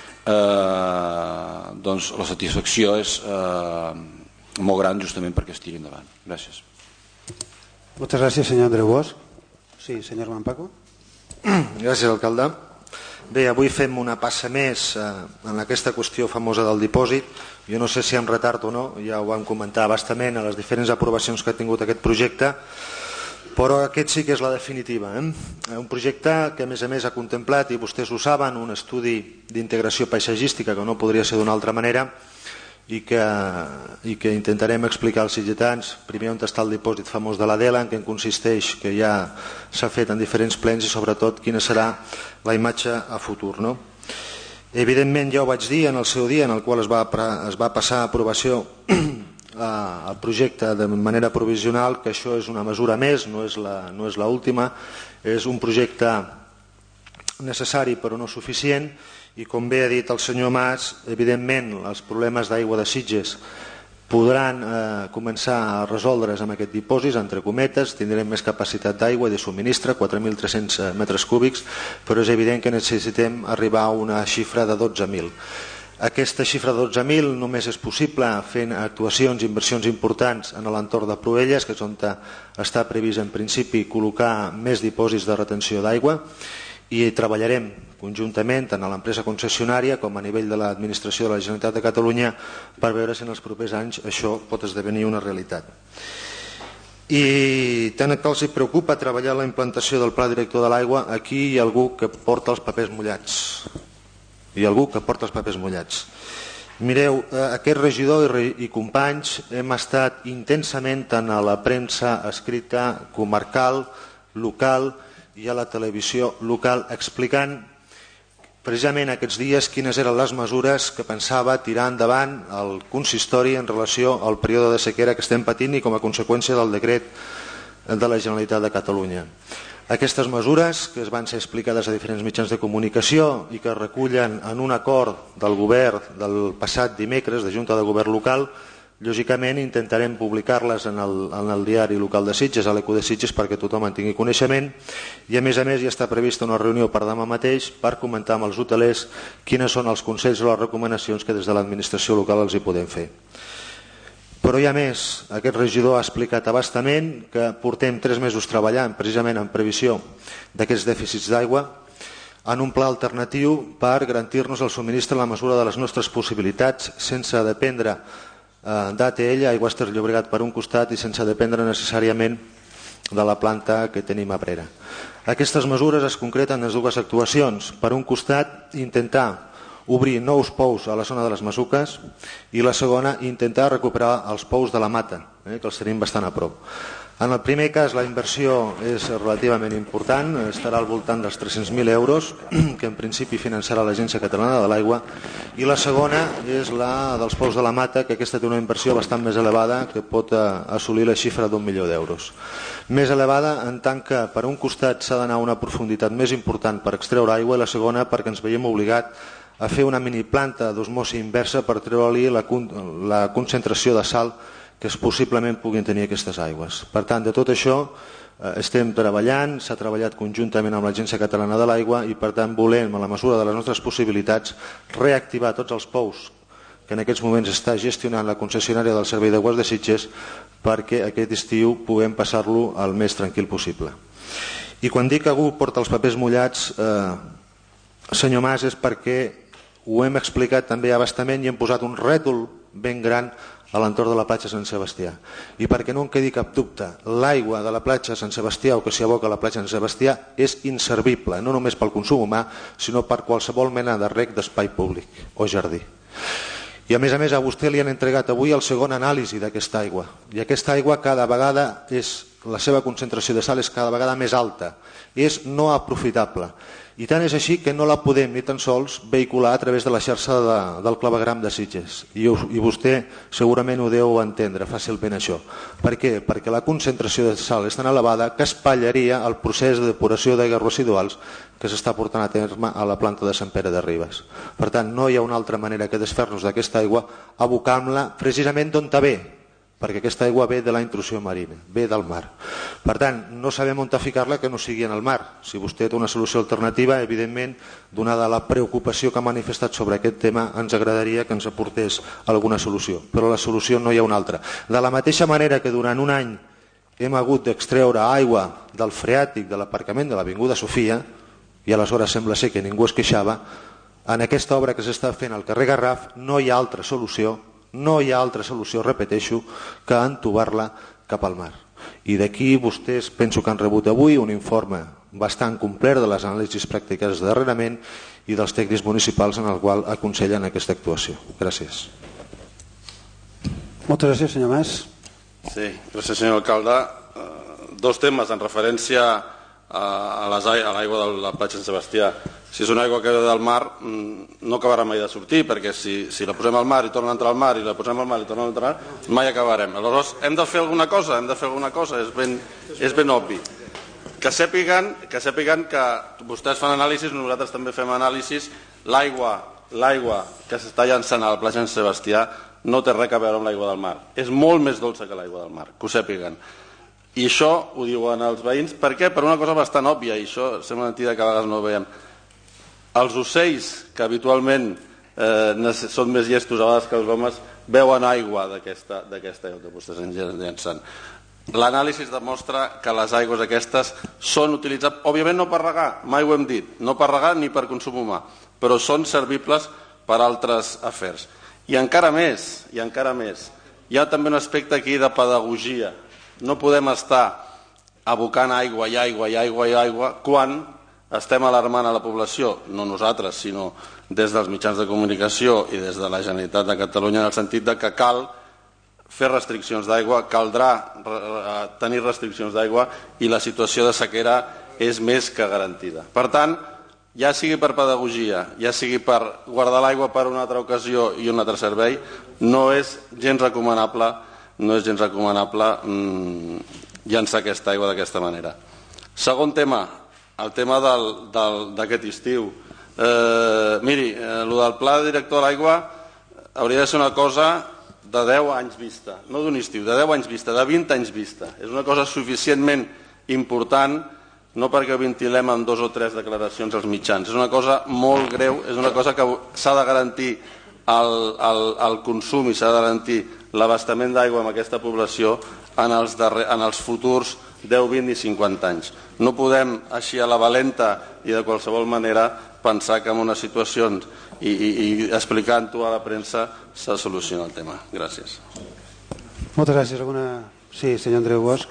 doncs la satisfacció és molt gran justament perquè es tiri endavant. Gràcies. Moltes gràcies, senyor Andreu Bosch. Sí, senyor Manpaco. Gràcies, alcalde. Bé, avui fem una passa més en aquesta qüestió famosa del dipòsit. Jo no sé si amb retard o no, ja ho vam comentar bastament a les diferents aprovacions que ha tingut aquest projecte, però aquest sí que és la definitiva. Un projecte que a més ha contemplat, i vostès ho saben, un estudi d'integració paisatgística que no podria ser d'una altra manera, i que intentarem explicar als sitgetans primer on està el dipòsit famós de l'Adela, en què consisteix, que ja s'ha fet en diferents plens, i sobretot quina serà la imatge a futur. Evidentment ja ho vaig dir en el seu dia en el qual es va passar a aprovació el projecte de manera provisional, que això és una mesura més, no és l'última, és un projecte necessari però no suficient, i com bé ha dit el senyor Mas, evidentment els problemes d'aigua de Sitges podran començar a resoldre's amb aquest dipòsit, entre cometes, tindrem més capacitat d'aigua i de subministre, 4.300 metres cúbics, però és evident que necessitem arribar a una xifra de 12.000. Aquesta xifra de 12.000 només és possible fent actuacions i inversions importants en l'entorn de Proelles, que és on està previst en principi col·locar més dipòsits de retenció d'aigua, i treballarem conjuntament tant a l'empresa concessionària com a nivell de l'administració de la Generalitat de Catalunya per veure si en els propers anys això pot esdevenir una realitat. I tant que els preocupa treballar la implantació del Pla Director de l'Aigua, aquí hi ha algú que porta els papers mullats. Hi ha algú que porta els papers mullats. Mireu, aquest regidor i companys hem estat intensament tant a la premsa escrita comarcal, local i a la televisió local explicant precisament aquests dies quines eren les mesures que pensava tirar endavant el consistori en relació al període de sequera que estem patint i com a conseqüència del decret de la Generalitat de Catalunya. Aquestes mesures, que van ser explicades a diferents mitjans de comunicació i que recullen en un acord del govern del passat dimecres de Junta de Govern local, lògicament intentarem publicar-les en el diari local de Sitges, a l'Eco de Sitges, perquè tothom en tingui coneixement, i a més ja està prevista una reunió per demà mateix per comentar amb els hotelers quines són els consells o les recomanacions que des de l'administració local els hi podem fer. Però hi ha més. Aquest regidor ha explicat abastament que portem 3 mesos treballant precisament en previsió d'aquests dèficits d'aigua en un pla alternatiu per garantir-nos el subministre en la mesura de les nostres possibilitats sense dependre d'ATL, Aigües Ter Llobregat per un costat i sense dependre necessàriament de la planta que tenim a Brera. Aquestes mesures es concreten en 2 actuacions. Per un costat, intentar obrir nous pous a la zona de les Masuques i la segona, intentar recuperar els pous de la Mata, que els tenim bastant a prop. En el primer cas la inversió és relativament important, estarà al voltant dels 300.000 euros, que en principi finançarà l'Agència Catalana de l'Aigua, i la segona és la dels pous de la Mata, que aquesta té una inversió bastant més elevada, que pot assolir la xifra d'1 milió d'euros. Més elevada en tant que per un costat s'ha d'anar a una profunditat més important per extreure aigua i la segona perquè ens veiem obligat a fer una miniplanta d'osmosi inversa per treure-li la concentració de sal que possiblement puguin tenir aquestes aigües. Per tant, de tot això estem treballant, s'ha treballat conjuntament amb l'Agència Catalana de l'Aigua i per tant volem, a la mesura de les nostres possibilitats, reactivar tots els pous que en aquests moments està gestionant la concessionària del Servei d'Aigües de Sitges perquè aquest estiu puguem passar-lo el més tranquil possible. I quan dic que algú porta els papers mullats, senyor Mas, és perquè ho hem explicat també a bastament i hem posat un rètol ben gran a l'entorn de la platja Sant Sebastià. I perquè no en quedi cap dubte, l'aigua de la platja Sant Sebastià o que s'hi aboca a la platja Sant Sebastià és inservible, no només pel consum humà, sinó per qualsevol mena de reg d'espai públic o jardí. I a més a vostè li han entregat avui el segon anàlisi d'aquesta aigua. I aquesta aigua cada vegada és la seva concentració de sal és cada vegada més alta, és no aprofitable. I tant és així que no la podem ni tan sols vehicular a través de la xarxa del clavegram de Sitges. I vostè segurament ho deu entendre fàcilment això. Per què? Perquè la concentració de sal és tan elevada que espatlleria el procés de depuració d'aigües residuals que s'està portant a terme a la planta de Sant Pere de Ribes. Per tant, no hi ha una altra manera que desfer-nos d'aquesta aigua abocant-la precisament d'on ve, perquè aquesta aigua ve de la intrusió marina, ve del mar. Per tant, no sabem on ficar-la que no sigui en el mar. Si vostè té una solució alternativa, evidentment, donada la preocupació que ha manifestat sobre aquest tema, ens agradaria que ens aportés alguna solució. Però la solució no hi ha una altra. De la mateixa manera que durant un any hem hagut d'extreure aigua del freàtic de l'aparcament de l'Avinguda Sofia, i aleshores sembla ser que ningú es queixava, en aquesta obra que s'està fent al carrer Garraf no hi ha altra solució, repeteixo, que entubar-la cap al mar. I d'aquí vostès penso que han rebut avui un informe bastant complet de les anàlisis pràctiques darrerament i dels tècnics municipals en el qual aconsellen aquesta actuació. Gràcies. Moltes gràcies, senyor Mas. Sí, gràcies, senyor alcalde. Dos temes en referència a l'aigua de la platja Sant Sebastià. Si és una aigua que ve del mar, no acabarà mai de sortir, perquè si la posem al mar i torna a entrar al mar, i la posem al mar i torna a entrar, mai acabarem. Aleshores, hem de fer alguna cosa, és ben obvi. Que sàpiguen que vostès fan anàlisis, nosaltres també fem anàlisis, l'aigua que s'està llançant a la platja Sant Sebastià no té res a veure amb l'aigua del mar. És molt més dolça que l'aigua del mar, que ho sàpiguen. I això ho diuen els veïns. Per què? Per una cosa bastant òbvia, i això sembla mentida que a vegades no ho veiem. Els ocells, que habitualment són més llestos a vegades que els homes, beuen aigua d'aquesta aigua que vostès ens llancen. L'anàlisi demostra que les aigües aquestes són utilitzades, òbviament no per regar, mai ho hem dit, no per regar ni per consum humà, però són servibles per altres afers. I encara més, hi ha també un aspecte aquí de pedagogia. No podem estar abocant aigua i aigua quan estem alarmant a la població, no nosaltres, sinó des dels mitjans de comunicació i des de la Generalitat de Catalunya, en el sentit de que cal fer restriccions d'aigua, caldrà tenir restriccions d'aigua i la situació de sequera és més que garantida. Per tant, ja sigui per pedagogia, ja sigui per guardar l'aigua per una altra ocasió i un altre servei, no és gens recomanable llançar aquesta aigua d'aquesta manera. Segon tema, el tema d'aquest estiu. Miri, el del pla director de l'aigua hauria de ser una cosa de 10 anys vista, no d'un estiu, de 10 anys vista, de 20 anys vista. És una cosa suficientment important, no perquè ho ventilem amb 2 o 3 declaracions als mitjans. És una cosa molt greu, és una cosa que s'ha de garantir el consum i s'ha de garantir l'abastament d'aigua en aquesta població en els futurs 10, 20 i 50 anys. No podem, així a la valenta i de qualsevol manera, pensar que en unes situacions i explicant-ho a la premsa s'ha solucionat el tema. Gràcies. Moltes gràcies. Sí, senyor Andreu Bosch.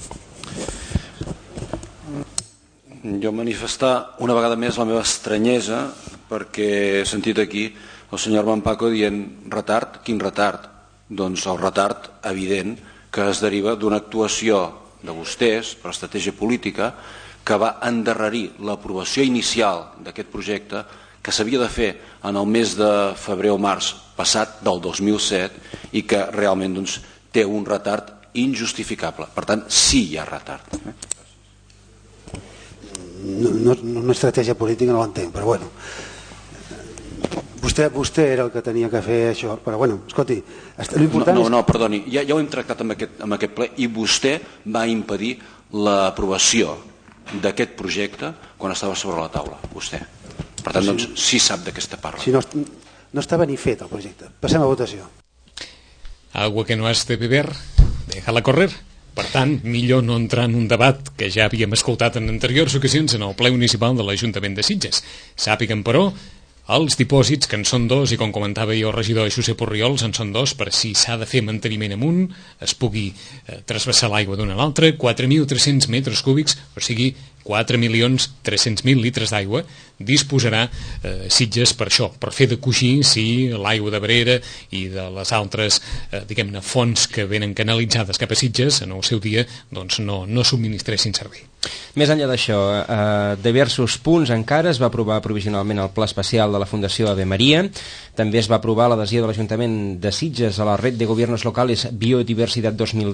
Jo manifestar una vegada més la meva estranyesa perquè he sentit aquí el senyor Armand Paco dient retard. Quin retard? Doncs el retard evident que es deriva d'una actuació de vostès, per estratègia política, que va endarrerir l'aprovació inicial d'aquest projecte que s'havia de fer en el mes de febrer o març passat del 2007 i que realment té un retard injustificable. Per tant, sí hi ha retard. Una estratègia política no l'entenc, però bueno. Vostè era el que tenia que fer això, però bueno, escolti, l'important és... No, perdoni, ja ho hem tractat amb aquest ple i vostè va impedir l'aprovació d'aquest projecte quan estava sobre la taula, vostè. Per tant, doncs, sí sap de què està parlant. Si no estava ni fet el projecte. Passem a votació. Agua que no has de beber, déjala correr. Per tant, millor no entrar en un debat que ja havíem escoltat en anteriors ocasions en el ple municipal de l'Ajuntament de Sitges. Sàpiguen, però, Els dipòsits, que en són dos, i com comentava jo el regidor Josep Orriols, en són dos, per si s'ha de fer manteniment amunt, es pugui trasbassar l'aigua d'una a l'altra, 4.300 metres cúbics, o sigui, 4.300.000 litres d'aigua disposarà Sitges per això, per fer de coixí si l'aigua de Brera i de les altres diguem-ne fonts que venen canalitzades cap a Sitges en el seu dia doncs no subministressin servei. Més enllà d'això, diversos punts encara. Es va aprovar provisionalment el pla especial de la Fundació Ave Maria, també es va aprovar l'adhesió de l'Ajuntament de Sitges a la Red de Gobiernos Locales Biodiversidad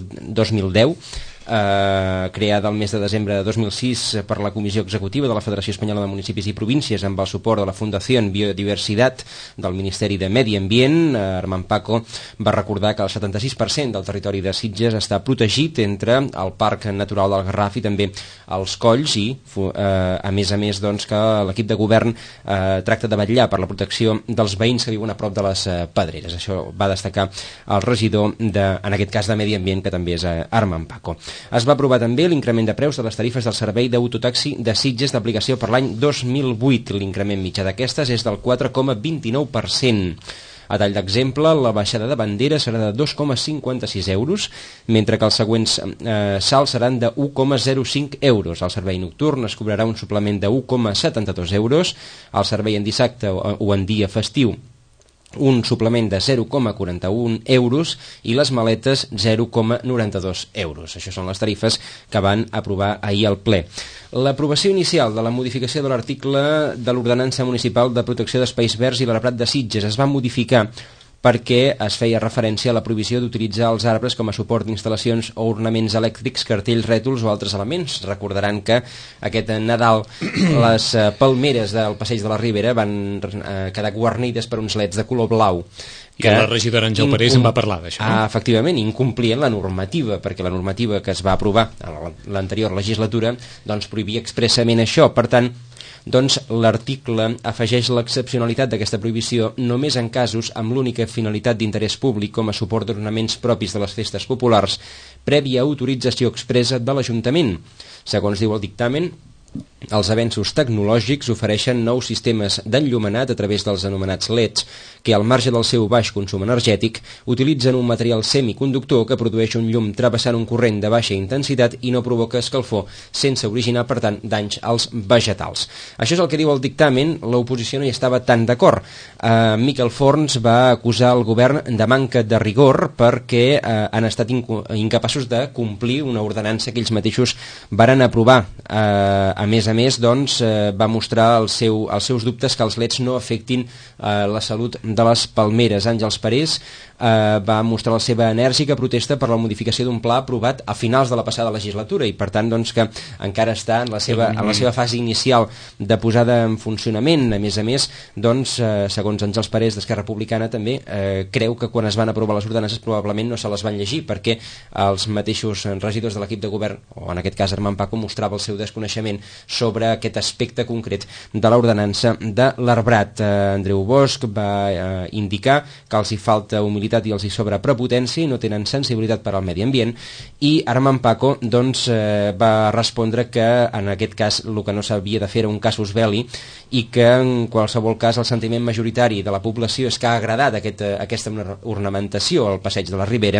2010, creada el mes de desembre de 2006 per la Comissió Executiva de la Federació Espanyola de Municipis i Províncies amb el suport de la Fundació Biodiversitat del Ministeri de Medi Ambient. Armand Paco va recordar que el 76% del territori de Sitges està protegit entre el Parc Natural del Garraf i també els colls i a més doncs, que l'equip de govern tracta de vetllar per la protecció dels veïns que viuen a prop de les pedreres. Això va destacar el regidor en aquest cas de Medi Ambient, que també és Armand Paco. Es va aprovar també l'increment de preus de les tarifes del servei d'autotaxi de Sitges d'aplicació per l'any 2008. L'increment mitjà d'aquestes és del 4,29%. A tall d'exemple, la baixada de bandera serà de 2,56 euros, mentre que els següents salts seran de 1,05 euros. El servei nocturn es cobrarà un suplement de 1,72 euros, el servei en dissabte o en dia festiu un suplement de 0,41 euros i les maletes 0,92 euros. Això són les tarifes que van aprovar ahir al ple. L'aprovació inicial de la modificació de l'article de l'Ordenança Municipal de Protecció d'Espais Verds i l'Arbrat de Sitges es va modificar perquè es feia referència a la prohibició d'utilitzar els arbres com a suport d'instal·lacions o ornaments elèctrics, cartells, rètols o altres elements. Recordaran que aquest Nadal les palmeres del Passeig de la Ribera van quedar guarnides per uns leds de color blau. I la regidora Àngel Parés en va parlar d'això. Efectivament, incomplien la normativa, perquè la normativa que es va aprovar en l'anterior legislatura doncs prohibia expressament això. Per tant, doncs l'article afegeix l'excepcionalitat d'aquesta prohibició només en casos amb l'única finalitat d'interès públic com a suport d'ornaments propis de les festes populars, prèvia autorització expressa de l'Ajuntament. Segons diu el dictamen, els avenços tecnològics ofereixen nous sistemes d'enllumenat a través dels anomenats LEDs, que al marge del seu baix consum energètic utilitzen un material semiconductor que produeix un llum travessant un corrent de baixa intensitat i no provoca escalfor, sense originar, per tant, danys als vegetals. Això és el que diu el dictamen. L'oposició no hi estava tan d'acord. Miquel Forns va acusar el govern de manca de rigor perquè han estat incapaços de complir una ordenança que ells mateixos varen aprovar. A més, doncs, va mostrar els seus dubtes que els LEDs no afectin la salut de les palmeres. Àngels Parés va mostrar la seva enèrgica protesta per la modificació d'un pla aprovat a finals de la passada legislatura i per tant doncs, que encara està en la seva fase inicial de posada en funcionament. A més, doncs, segons Àngels Parés d'Esquerra Republicana també creu que quan es van aprovar les ordenances probablement no se les van llegir perquè els mateixos regidors de l'equip de govern, o en aquest cas Armand Paco, mostrava el seu desconeixement sobre aquest aspecte concret de l'ordenança de l'arbrat. Andreu Bosch va indicar que els hi falta humilitat i els hi sobra prepotència i no tenen sensibilitat per al medi ambient, i Armand Paco doncs, va respondre que en aquest cas el que no s'havia de fer era un casus belli i que en qualsevol cas el sentiment majoritari de la població és que ha agradat aquesta ornamentació al Passeig de la Ribera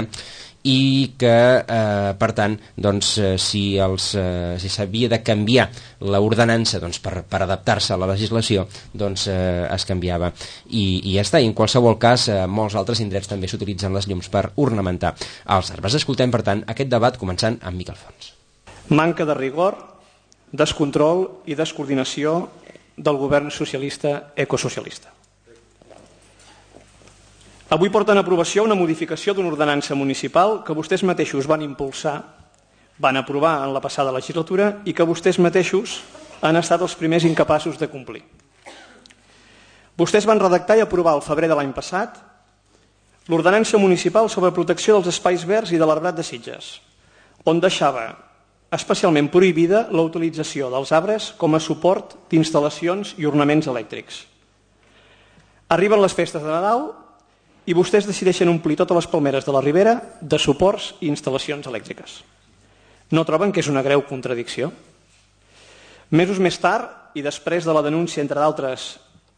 i que, per tant, doncs, si s'havia de canviar l'ordenança doncs, per adaptar-se a la legislació, doncs es canviava. I ja està. I en qualsevol cas, molts altres indrets també s'utilitzen les llums per ornamentar els arbres. Escoltem, per tant, aquest debat començant amb Miquel Forns. Manca de rigor, descontrol i descoordinació del govern socialista ecosocialista. Avui porten a aprovació una modificació d'una ordenança municipal que vostès mateixos van impulsar, van aprovar en la passada legislatura i que vostès mateixos han estat els primers incapaços de complir. Vostès van redactar i aprovar al febrer de l'any passat l'ordenança municipal sobre protecció dels espais verds i de l'arbrat de Sitges, on deixava especialment prohibida la utilització dels arbres com a suport d'instal·lacions i ornaments elèctrics. Arriben les festes de Nadal i vostès decideixen omplir totes les palmeres de la Ribera de suports i instal·lacions elèctriques. No troben que és una greu contradicció? Mesos més tard, i després de la denúncia, entre d'altres,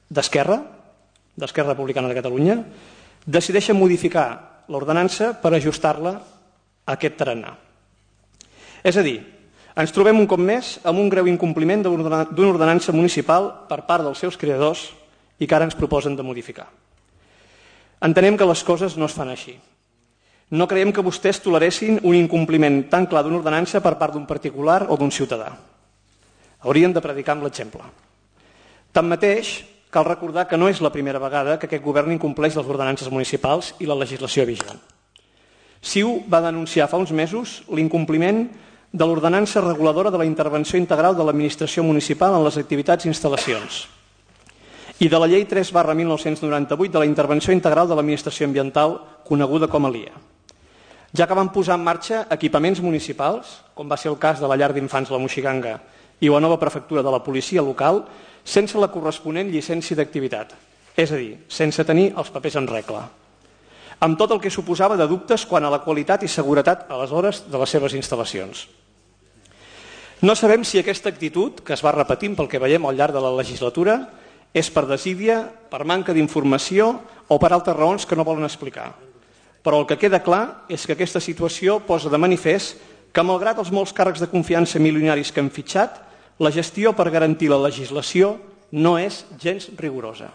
d'Esquerra Republicana de Catalunya, decideixen modificar l'ordenança per ajustar-la a aquest tarannà. És a dir, ens trobem un cop més amb un greu incompliment d'una ordenança municipal per part dels seus creadors i que ara ens proposen de modificar. Entenem que les coses no es fan així. No creiem que vostès toleressin un incompliment tan clar d'una ordenança per part d'un particular o d'un ciutadà. Haurien de predicar amb l'exemple. Tanmateix, cal recordar que no és la primera vegada que aquest govern incompleix les ordenances municipals i la legislació vigent. CiU va denunciar fa uns mesos l'incompliment de l'ordenança reguladora de la intervenció integral de l'administració municipal en les activitats i instal·lacions i de la llei 3/1998 de la intervenció integral de l'administració ambiental, coneguda com a LIA, ja que van posar en marxa equipaments municipals, com va ser el cas de la llar d'infants La Moixiganga i la nova prefectura de la policia local, sense la corresponent llicència d'activitat, és a dir, sense tenir els papers en regla, amb tot el que suposava de dubtes quant a la qualitat i seguretat aleshores de les seves instal·lacions. No sabem si aquesta actitud, que es va repetint pel que veiem al llarg de la legislatura, és per desídia, per manca d'informació o per altres raons que no volen explicar. Però el que queda clar és que aquesta situació posa de manifest que, malgrat els molts càrrecs de confiança milionaris que han fitxat, la gestió per garantir la legislació no és gens rigorosa.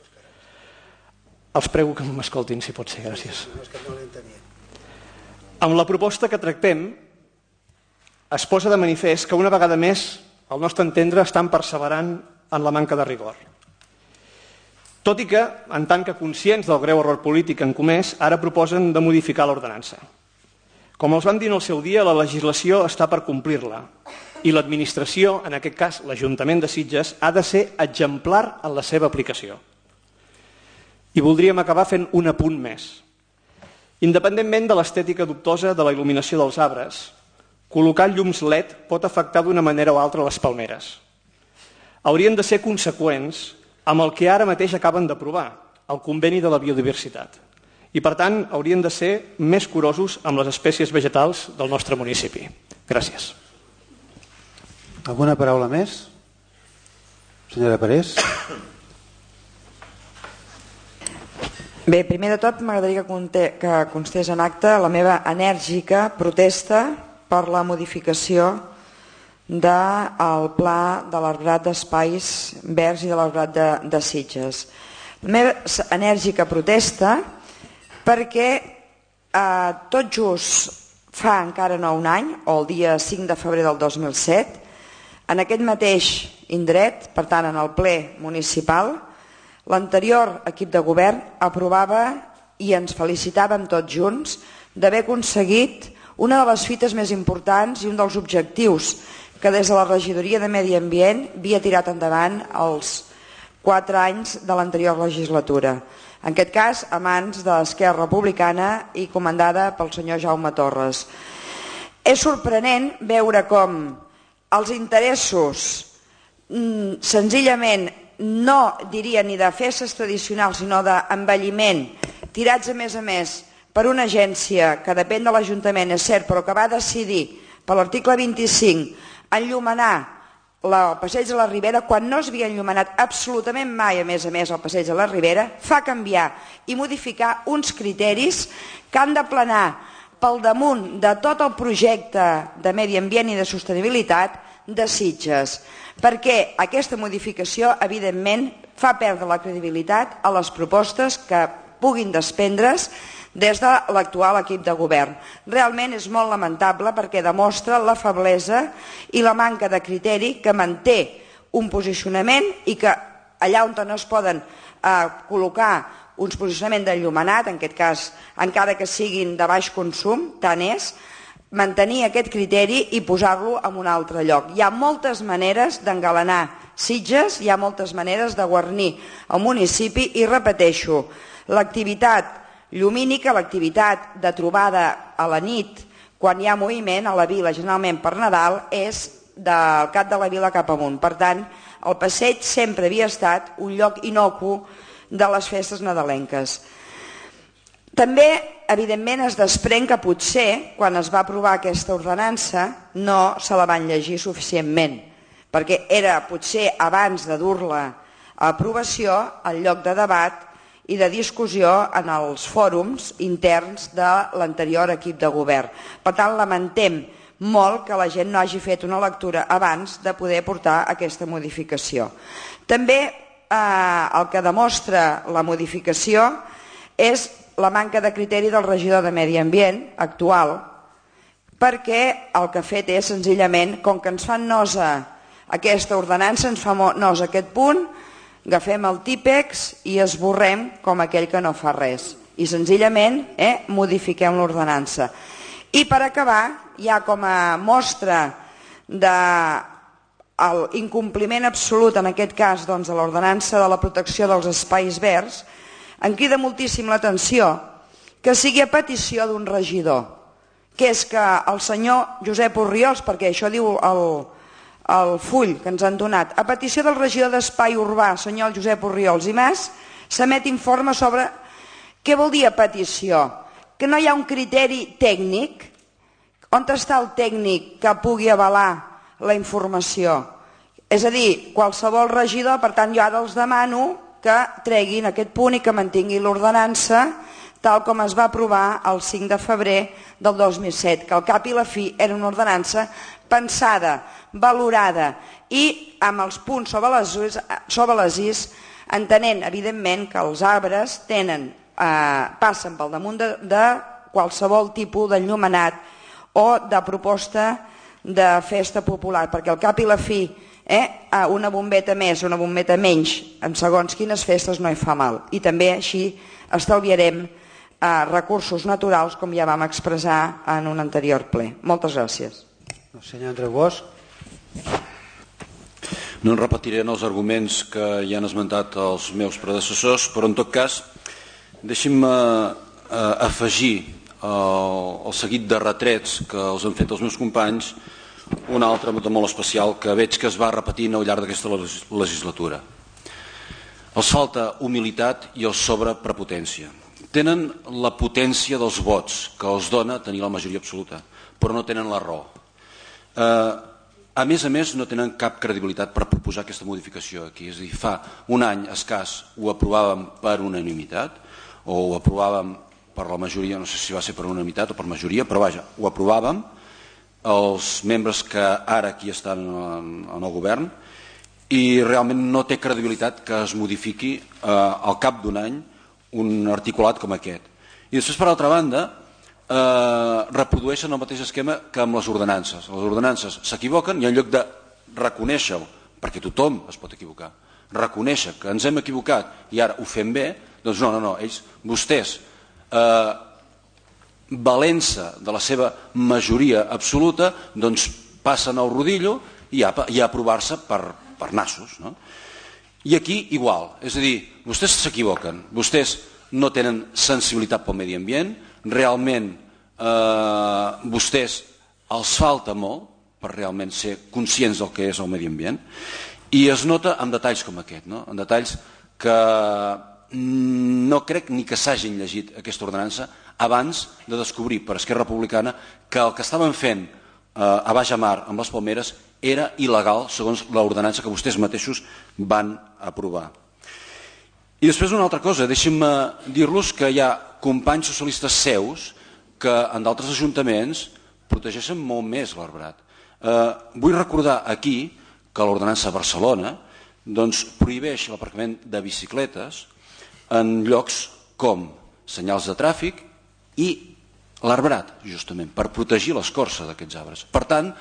Els prego que m'escoltin, si pot ser, gràcies. Amb la proposta que tractem, es posa de manifest que una vegada més, al nostre entendre, estan perseverant en la manca de rigor. Tot i que, en tant que conscients del greu error polític que han comès, ara proposen de modificar l'ordenança. Com els vam dir en el seu dia, la legislació està per complir-la i l'administració, en aquest cas l'Ajuntament de Sitges, ha de ser exemplar en la seva aplicació. I voldríem acabar fent un apunt més. Independentment de l'estètica dubtosa de la il·luminació dels arbres, col·locar llums LED pot afectar d'una manera o altra les palmeres. Haurien de ser conseqüents amb el que ara mateix acaben d'aprovar, el conveni de la biodiversitat. I, per tant, haurien de ser més curosos amb les espècies vegetals del nostre municipi. Gràcies. Alguna paraula més? Senyora Parés. Bé, primer de tot m'agradaria que constés en acte la meva enèrgica protesta per la modificació del pla de l'arbrat d'espais verds i de l'arbrat de Sitges. La meva enèrgica protesta perquè tot just fa encara no un any, o el dia 5 de febrer del 2007, en aquest mateix indret, per tant en el ple municipal, l'anterior equip de govern aprovava i ens felicitàvem tots junts d'haver aconseguit una de les fites més importants i un dels objectius que des de la regidoria de Medi Ambient havia tirat endavant els 4 anys de l'anterior legislatura. En aquest cas, a mans de l'Esquerra Republicana i comandada pel senyor Jaume Torres. És sorprenent veure com els interessos senzillament no diria ni de festes tradicionals sinó d'envelliment, tirats a més per una agència que depèn de l'Ajuntament, és cert, però que va decidir per l'article 25 enllumenar el passeig de la Ribera quan no es havia enllumenat absolutament mai a més el passeig de la Ribera, fa canviar i modificar uns criteris que han de planar pel damunt de tot el projecte de medi ambient i de sostenibilitat de Sitges, perquè aquesta modificació evidentment fa perdre la credibilitat a les propostes que puguin desprendre's des de l'actual equip de govern. Realment és molt lamentable perquè demostra la feblesa i la manca de criteri que manté un posicionament i que allà on no es poden col·locar uns posicionaments d'enllumenat, en aquest cas encara que siguin de baix consum, tant és, mantenir aquest criteri i posar-lo en un altre lloc. Hi ha moltes maneres d'engalanar Sitges, hi ha moltes maneres de guarnir el municipi i repeteixo, l'activitat llumínica, l'activitat de trobada a la nit, quan hi ha moviment a la vila, generalment per Nadal, és del cap de la vila cap amunt. Per tant, el passeig sempre havia estat un lloc innocu de les festes nadalenques. També, evidentment, es desprèn que potser, quan es va aprovar aquesta ordenança, no se la van llegir suficientment, perquè era potser abans de dur-la a aprovació en lloc de debat i de discussió en els fòrums interns de l'anterior equip de govern. Per tant, lamentem molt que la gent no hagi fet una lectura abans de poder portar aquesta modificació. També el que demostra la modificació és la manca de criteri del regidor de Medi Ambient actual, perquè el que ha fet és senzillament, com que ens fan nosa aquesta ordenança, ens fa nosa aquest punt, agafem el típex i esborrem com aquell que no fa res. I senzillament modifiquem l'ordenança. I per acabar, ja com a mostra de l'incompliment absolut, en aquest cas, de l'ordenança de la protecció dels espais verds, em crida moltíssim l'atenció que sigui a petició d'un regidor, que és que el senyor Josep Orriols, perquè això diu el full que ens han donat, a petició del regidor d'Espai Urbà, senyor Josep Orriols i Mas, s'emet informe sobre què vol dir a petició, que no hi ha un criteri tècnic. On està el tècnic que pugui avalar la informació? És a dir, qualsevol regidor, per tant jo ara els demano que treguin aquest punt i que mantinguin l'ordenança tal com es va aprovar el 5 de febrer del 2007, que al cap i la fi era una ordenança pensada, valorada i amb els punts sobre les is, entenent evidentment que els arbres passen pel damunt de qualsevol tipus d'enllumenat o de proposta de festa popular, perquè al cap i la fi una bombeta més o una bombeta menys en segons quines festes no hi fa mal, i també així estalviarem recursos naturals, com ja vam expressar en un anterior ple. Moltes gràcies. Senyor Andreu Bosch. No en repetiré els arguments que ja han esmentat els meus predecessors, però en tot cas deixi'm afegir el seguit de retrets que els han fet els meus companys, un altre de molt especial que veig que es va repetint al llarg d'aquesta legislatura. Els falta humilitat i els sobra prepotència. Tenen la potència dels vots que els dona tenir la majoria absoluta, però no tenen la raó. A més, no tenen cap credibilitat per proposar aquesta modificació aquí. És a dir, fa un any escàs ho aprovàvem per unanimitat, o ho aprovàvem per la majoria, no sé si va ser per unanimitat o per majoria, però vaja, ho aprovàvem, els membres que ara aquí estan en el govern, i realment no té credibilitat que es modifiqui al cap d'un any un articulat com aquest. I després, per altra banda, reprodueixen el mateix esquema que amb les ordenances. Les ordenances s'equivoquen i en lloc de reconèixer-ho, perquè tothom es pot equivocar, reconèixer que ens hem equivocat i ara ho fem bé, doncs no, vostès, valent-se de la seva majoria absoluta, doncs passen al rodillo i a aprovar-se per nassos. I aquí igual, és a dir, vostès s'equivoquen, vostès no tenen sensibilitat pel medi ambient, realment vostès els falta molt per realment ser conscients del que és el medi ambient, i es nota en detalls com aquest, en detalls que no crec ni que s'hagin llegit aquesta ordenança abans de descobrir per Esquerra Republicana que el que estaven fent a baix mar amb les palmeres era il·legal segons l'ordenança que vostès mateixos van aprovar. I després una altra cosa, deixin-me dir-los que hi ha companys socialistes seus que en d'altres ajuntaments protegeixen molt més l'arbrat. Vull recordar aquí que l'ordenança de Barcelona prohibeix l'aparcament de bicicletes en llocs com senyals de tràfic i l'arbrat, justament, per protegir l'escorça d'aquests arbres. Per tant,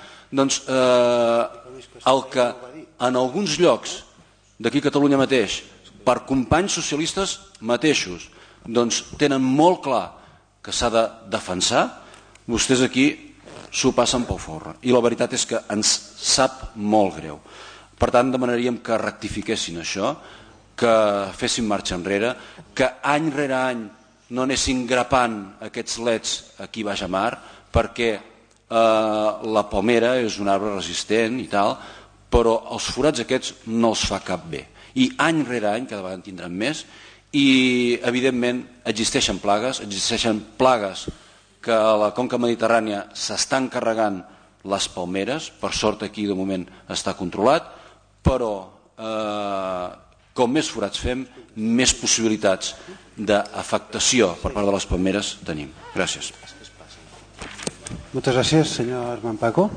el que en alguns llocs d'aquí a Catalunya mateix, per companys socialistes mateixos, tenen molt clar que s'ha de defensar, vostès aquí s'ho passen pel forro. I la veritat és que ens sap molt greu. Per tant, demanaríem que rectifiquessin això, que fessin marxa enrere, que any rere any no anessin grapant aquests leds aquí baix a mar, perquè la palmera és un arbre resistent i tal, però els forats aquests no els fa cap bé. I any rere any, cada vegada en tindran més, i evidentment existeixen plagues que a la conca mediterrània s'estan carregant les palmeres, per sort aquí de moment està controlat, però com més forats fem, més possibilitats d'afectació per part de les palmeres tenim. Gràcies. Moltes gràcies, senyor Armand Paco.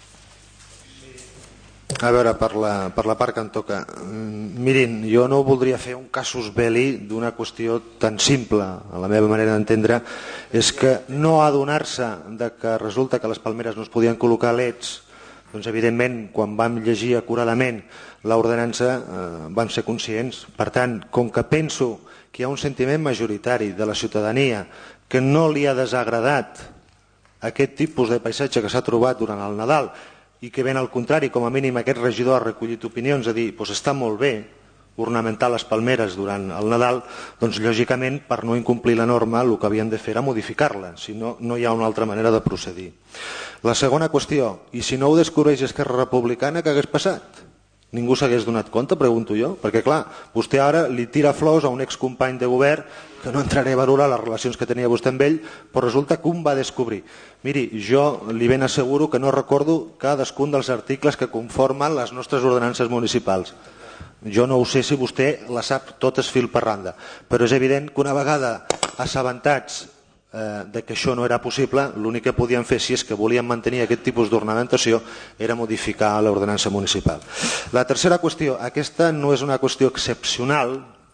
A veure, per la part que em toca. Mirin, jo no voldria fer un casus belli d'una qüestió tan simple. A la meva manera d'entendre és que no adonar-se que resulta que les palmeres no es podien col·locar leds, doncs evidentment quan vam llegir acuradament l'ordenança vam ser conscients. Per tant, com que penso que hi ha un sentiment majoritari de la ciutadania que no li ha desagradat aquest tipus de paisatge que s'ha trobat durant el Nadal i que ben al contrari, com a mínim aquest regidor ha recollit opinions a dir doncs està molt bé ornamentar les palmeres durant el Nadal, doncs lògicament per no incomplir la norma el que havien de fer era modificar-la, si no, no hi ha una altra manera de procedir. La segona qüestió, i si no ho descobreix Esquerra Republicana, què hagués passat? Ningú s'hagués donat compte, pregunto jo, perquè clar, vostè ara li tira flors a un excompany de govern, que no entraré a valorar les relacions que tenia vostè amb ell, però resulta que un va descobrir. Miri, jo li ben asseguro que no recordo cadascun dels articles que conformen les nostres ordenances municipals. Jo no ho sé si vostè la sap totes fil per randa, però és evident que una vegada assabentats de que això no era possible, l'únic que podien fer, si és que volien mantenir aquest tipus d'ornamentació, era modificar l'ordenança municipal. La tercera qüestió, aquesta no és una qüestió excepcional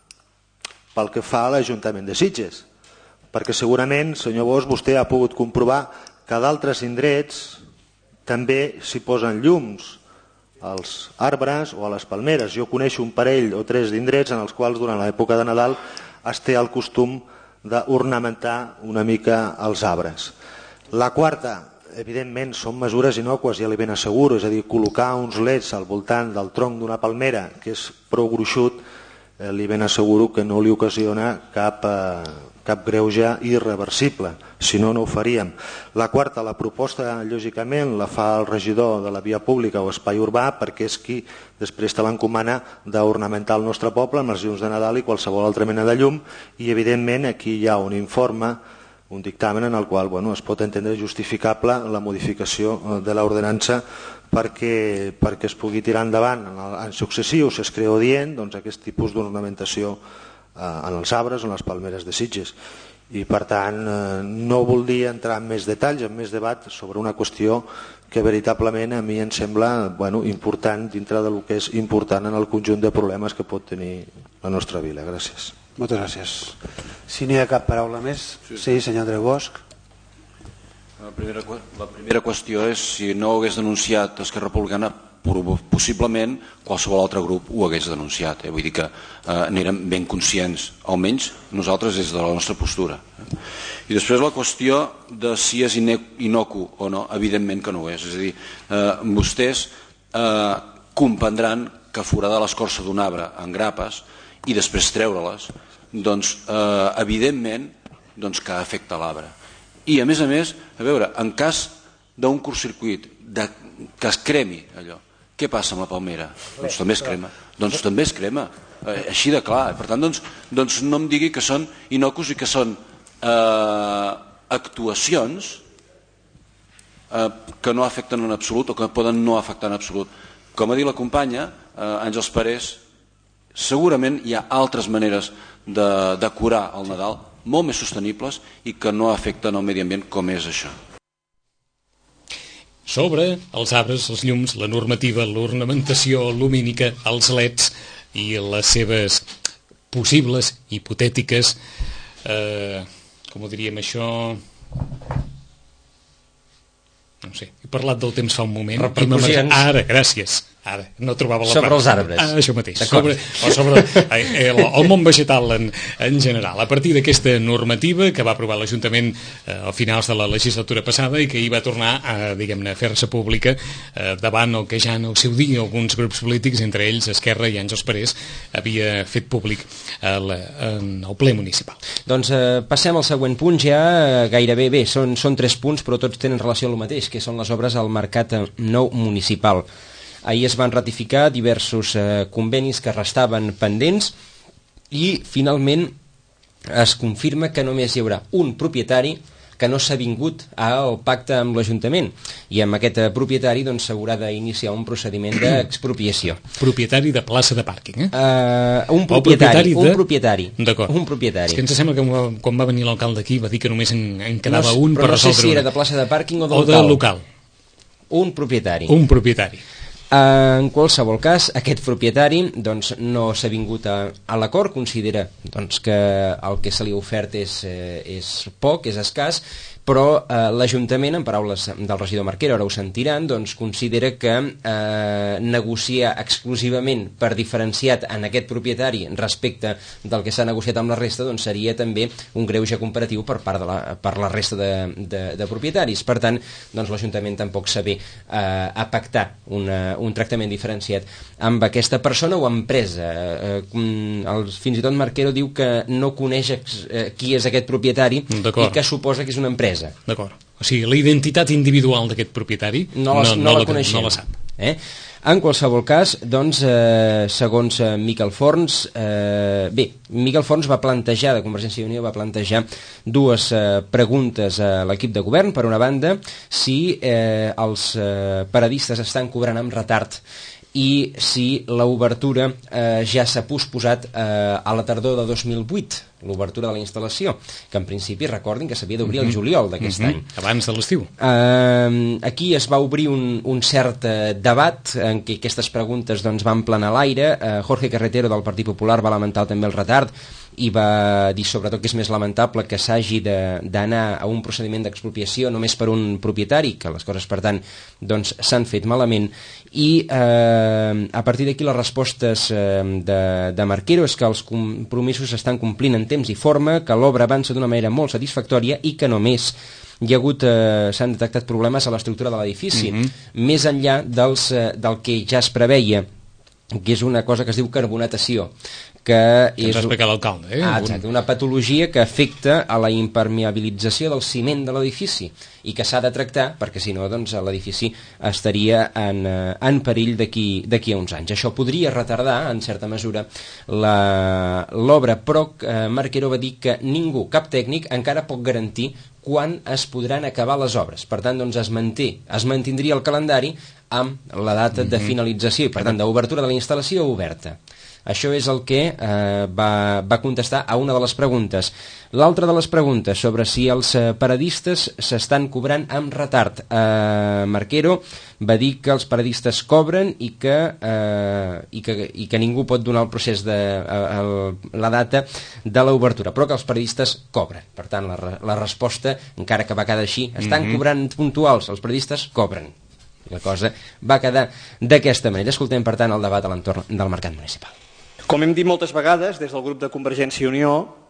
pel que fa a l'Ajuntament de Sitges, perquè segurament, senyor Bosch, vostè ha pogut comprovar que a d'altres indrets també s'hi posen llums als arbres o a les palmeres. Jo coneixo un parell o tres d'indrets en els quals durant l'època de Nadal es té el costum d'ornamentar una mica els arbres. La quarta, evidentment, són mesures innòcues, ja li ben asseguro, és a dir, col·locar uns leds al voltant del tronc d'una palmera que és prou gruixut, li ben asseguro que no li ocasiona cap greuge irreversible, si no, no ho faríem. La quarta, la proposta, lògicament, la fa el regidor de la via pública o espai urbà perquè és qui després te l'encomana d'ornamentar el nostre poble amb els llums de Nadal i qualsevol altra mena de llum, i evidentment aquí hi ha un informe, un dictamen en el qual es pot entendre justificable la modificació de l'ordenança perquè es pugui tirar endavant en anys successius, es creu dient aquest tipus d'ornamentació en els arbres o en les palmeres de Sitges. I per tant no voldria entrar en més detalls, en més debat sobre una qüestió que veritablement a mi em sembla important dintre del que és important en el conjunt de problemes que pot tenir la nostra vila. Gràcies. Moltes gràcies. Si no hi ha cap paraula més, sí, senyor Andreu Bosch. La primera qüestió és si no ho hagués denunciat Esquerra Republicana, possiblement qualsevol altre grup ho hagués denunciat. Vull dir que n'érem ben conscients, almenys nosaltres des de la nostra postura. I després la qüestió de si és innocu o no, evidentment que no ho és. És a dir, vostès comprendran que foradar l'escorça d'un arbre en grapes i després treure-les, doncs evidentment que afecta l'arbre. I a més, a veure, en cas d'un curtcircuit, que es cremi allò, què passa amb la palmera? Doncs també es crema. Doncs també es crema, així de clar. Per tant, doncs no em digui que són innocus i que són actuacions que no afecten en absolut o que poden no afectar en absolut. Com ha dit la companya, Àngels Parés, segurament hi ha altres maneres de decorar el Nadal molt més sostenibles i que no afecten el medi ambient com és això. Sobre els arbres, els llums, la normativa, l'ornamentació lumínica, els leds i les seves possibles, hipotètiques, com ho diríem això... No sé, he parlat del temps fa un moment. Repercussions. Ara, gràcies. Ara, no trobava la sobre els arbres. Això mateix. Sobre el món vegetal en general. A partir d'aquesta normativa que va aprovar l'Ajuntament a finals de la legislatura passada i que hi va tornar a, diguem-ne, a fer-se pública davant el que ja en el seu dia alguns grups polítics, entre ells Esquerra i Àngels Parés, havia fet públic en el ple municipal. Doncs passem al següent punt ja, gairebé bé, són 3 punts però tots tenen relació al mateix, que són les obres al Mercat Nou Municipal. Ahir es van ratificar diversos convenis que restaven pendents i finalment es confirma que només hi haurà un propietari que no s'ha vingut al pacte amb l'Ajuntament, i amb aquest propietari doncs s'haurà d'iniciar un procediment d'expropiació. Propietari de plaça de pàrquing, Un propietari. D'acord. Un propietari. És que ens sembla que quan va venir l'alcalde aquí va dir que només en quedava un per resoldre. Però no sé si era de plaça de pàrquing o de local. Un propietari. Un propietari. En qualsevol cas, aquest propietari doncs, no s'ha vingut a l'acord, considera doncs, que el que se li ha ofert és poc, és escàs, però l'Ajuntament, en paraules del regidor Marquero, ara ho sentiran, doncs, considera que negociar exclusivament per diferenciat en aquest propietari respecte del que s'ha negociat amb la resta doncs, seria també un greuge comparatiu per la resta de propietaris. Per tant, doncs, l'Ajuntament tampoc saber a pactar un tractament diferenciat amb aquesta persona o empresa. Fins i tot Marquero diu que no coneix qui és aquest propietari i que suposa que és una empresa. D'acord. O sigui, la identitat individual d'aquest propietari no la coneixem. No la sap. En qualsevol cas, doncs, segons Miquel Forns, Miquel Forns va plantejar, de Convergència i Unió, va plantejar dues preguntes a l'equip de govern. Per una banda, si els paradistes estan cobrant amb retard i si l'obertura ja s'ha posposat a la tardor de 2008, l'obertura de la instal·lació, que en principi recordin que s'havia d'obrir el juliol d'aquest any. Abans de l'estiu. Aquí es va obrir un cert debat en què aquestes preguntes doncs, van planar a l'aire. Jorge Carretero del Partit Popular va lamentar també el retard i va dir sobretot que és més lamentable que s'hagi d'anar a un procediment d'expropiació només per un propietari, que les coses per tant doncs, s'han fet malament, i a partir d'aquí les respostes de Marquero és que els compromisos s'estan complint en temps i forma, que l'obra avança d'una manera molt satisfactòria i que només s'han detectat problemes a l'estructura de l'edifici, més enllà del que ja es preveia, que és una cosa que es diu carbonatació, que ens ha explicat l'alcalde. Exacte, una patologia que afecta a la impermeabilització del ciment de l'edifici i que s'ha de tractar perquè si no doncs, l'edifici estaria en perill d'aquí a uns anys. Això podria retardar en certa mesura l'obra, però Marquero va dir que ningú, cap tècnic, encara pot garantir quan es podran acabar les obres. Per tant, doncs, es mantindria el calendari amb la data de finalització i per tant d'obertura de la instal·lació oberta. Això és el que va contestar a una de les preguntes. L'altra de les preguntes sobre si els paradistes s'estan cobrant amb retard. Marquero va dir que els paradistes cobren i que ningú pot donar el procés la data de l'obertura, però que els paradistes cobren. Per tant, la resposta, encara que va quedar així, estan cobrant puntuals, els paradistes cobren. La cosa va quedar d'aquesta manera. Escoltem, per tant, el debat a l'entorn del mercat municipal. Com hem dit moltes vegades, des del grup de Convergència i Unió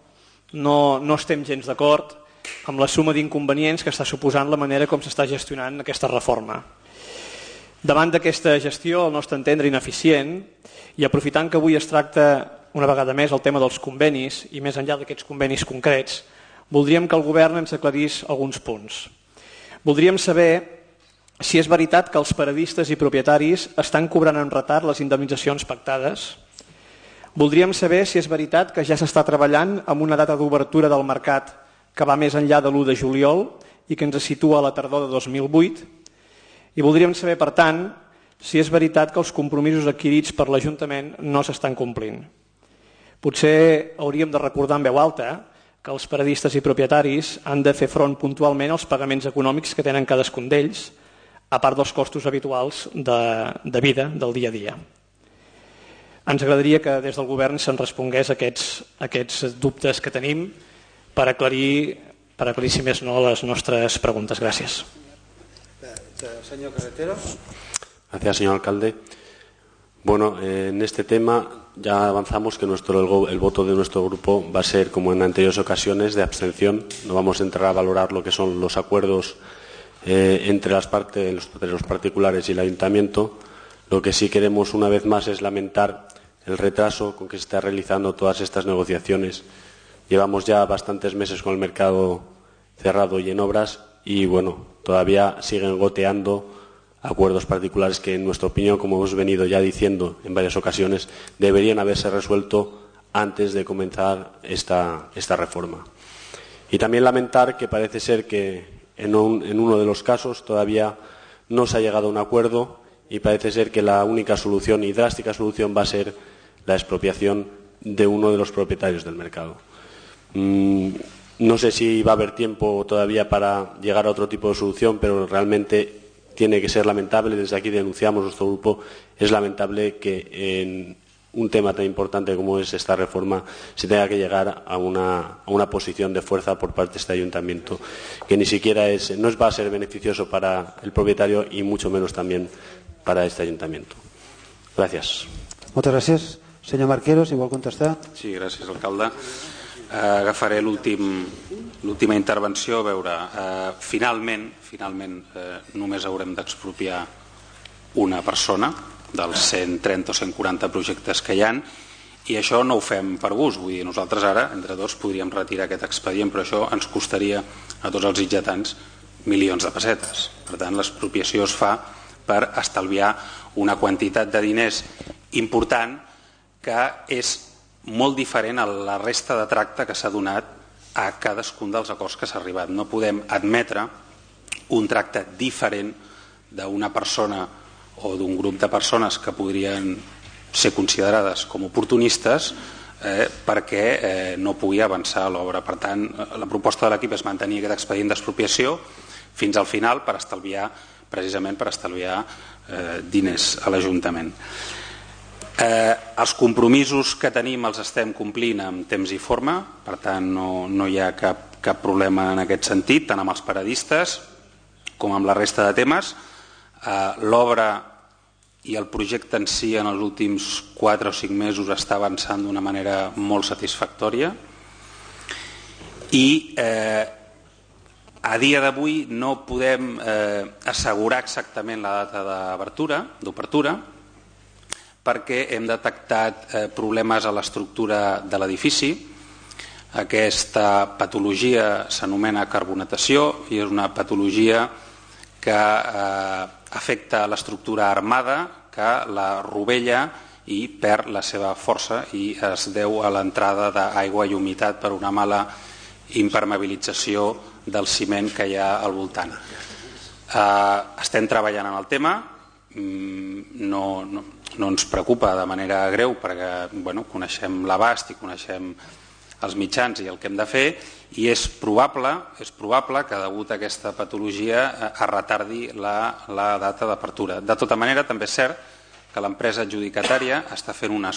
no estem gens d'acord amb la suma d'inconvenients que està suposant la manera com s'està gestionant aquesta reforma. Davant d'aquesta gestió, al nostre entendre, ineficient, i aprofitant que avui es tracta una vegada més el tema dels convenis, i més enllà d'aquests convenis concrets, voldríem que el govern ens aclarís alguns punts. Voldríem saber si és veritat que els paradistes i propietaris estan cobrant en retard les indemnitzacions pactades. Voldríem saber si és veritat que ja s'està treballant amb una data d'obertura del mercat que va més enllà de l'1 de juliol i que ens situa a la tardor de 2008. I voldríem saber, per tant, si és veritat que els compromisos adquirits per l'Ajuntament no s'estan complint. Potser hauríem de recordar en veu alta que els paradistes i propietaris han de fer front puntualment als pagaments econòmics que tenen cadascun d'ells, a part dels costos habituals de vida del dia a dia. Ens agradaria que des del govern se'n respongués aquests dubtes que tenim per aclarir, si més no, les nostres preguntes. Gràcies. Señor Carretero. Gracias, señor alcalde. Bueno, en este tema ya avanzamos que el voto de nuestro grupo va a ser, como en anteriores ocasiones, de abstención. No vamos a entrar a valorar lo que son los acuerdos entre los particulares y el ayuntamiento. Lo que sí queremos una vez más es lamentar el retraso con que se están realizando todas estas negociaciones. Llevamos ya bastantes meses con el mercado cerrado y en obras y bueno, todavía siguen goteando acuerdos particulares que en nuestra opinión, como hemos venido ya diciendo en varias ocasiones, deberían haberse resuelto antes de comenzar esta reforma. Y también lamentar que parece ser que en uno de los casos todavía no se ha llegado a un acuerdo y parece ser que la única solución y drástica solución va a ser la expropiación de uno de los propietarios del mercado. No sé si va a haber tiempo todavía para llegar a otro tipo de solución, pero realmente tiene que ser lamentable. Desde aquí denunciamos, nuestro grupo, es lamentable que en un tema tan importante como es esta reforma se tenga que llegar a una posición de fuerza por parte de este ayuntamiento, que ni siquiera no va a ser beneficioso para el propietario y mucho menos también para este ayuntamiento. Gràcies. Moltes gràcies. Senyor Marquero, si vol contestar. Sí, gràcies, alcalde. Agafaré l'última intervenció. A veure, finalment només haurem d'expropiar una persona dels 130 o 140 projectes que hi ha, i això no ho fem per gust. Vull dir, nosaltres ara, entre tots, podríem retirar aquest expedient, però això ens costaria a tots els itgetans milions de pessetes. Per tant, l'expropiació es fa per estalviar una quantitat de diners important que és molt diferent a la resta de tracte que s'ha donat a cadascun dels acords que s'ha arribat. No podem admetre un tracte diferent d'una persona o d'un grup de persones que podrien ser considerades com oportunistes perquè no pugui avançar l'obra. Per tant, la proposta de l'equip és mantenir aquest expedient d'expropiació fins al final per estalviar, precisament per estalviar diners a l'Ajuntament. Els compromisos que tenim els estem complint amb temps i forma, per tant no hi ha cap problema en aquest sentit, tant amb els paradistes com amb la resta de temes. L'obra i el projecte en si en els últims 4 o 5 mesos està avançant d'una manera molt satisfactòria i a dia d'avui no podem assegurar exactament la data d'obertura perquè hem detectat problemes a l'estructura de l'edifici. Aquesta patologia s'anomena carbonatació i és una patologia que afecta l'estructura armada, que la rovella i perd la seva força i es deu a l'entrada d'aigua i humitat per una mala impermeabilització del ciment que hi ha al voltant. Estem treballant en el tema, no ens preocupa de manera greu perquè coneixem l'abast i coneixem els mitjans i el que hem de fer, i és probable que degut a aquesta patologia es retardi la data d'apertura. De tota manera, també és cert que l'empresa adjudicatària està fent un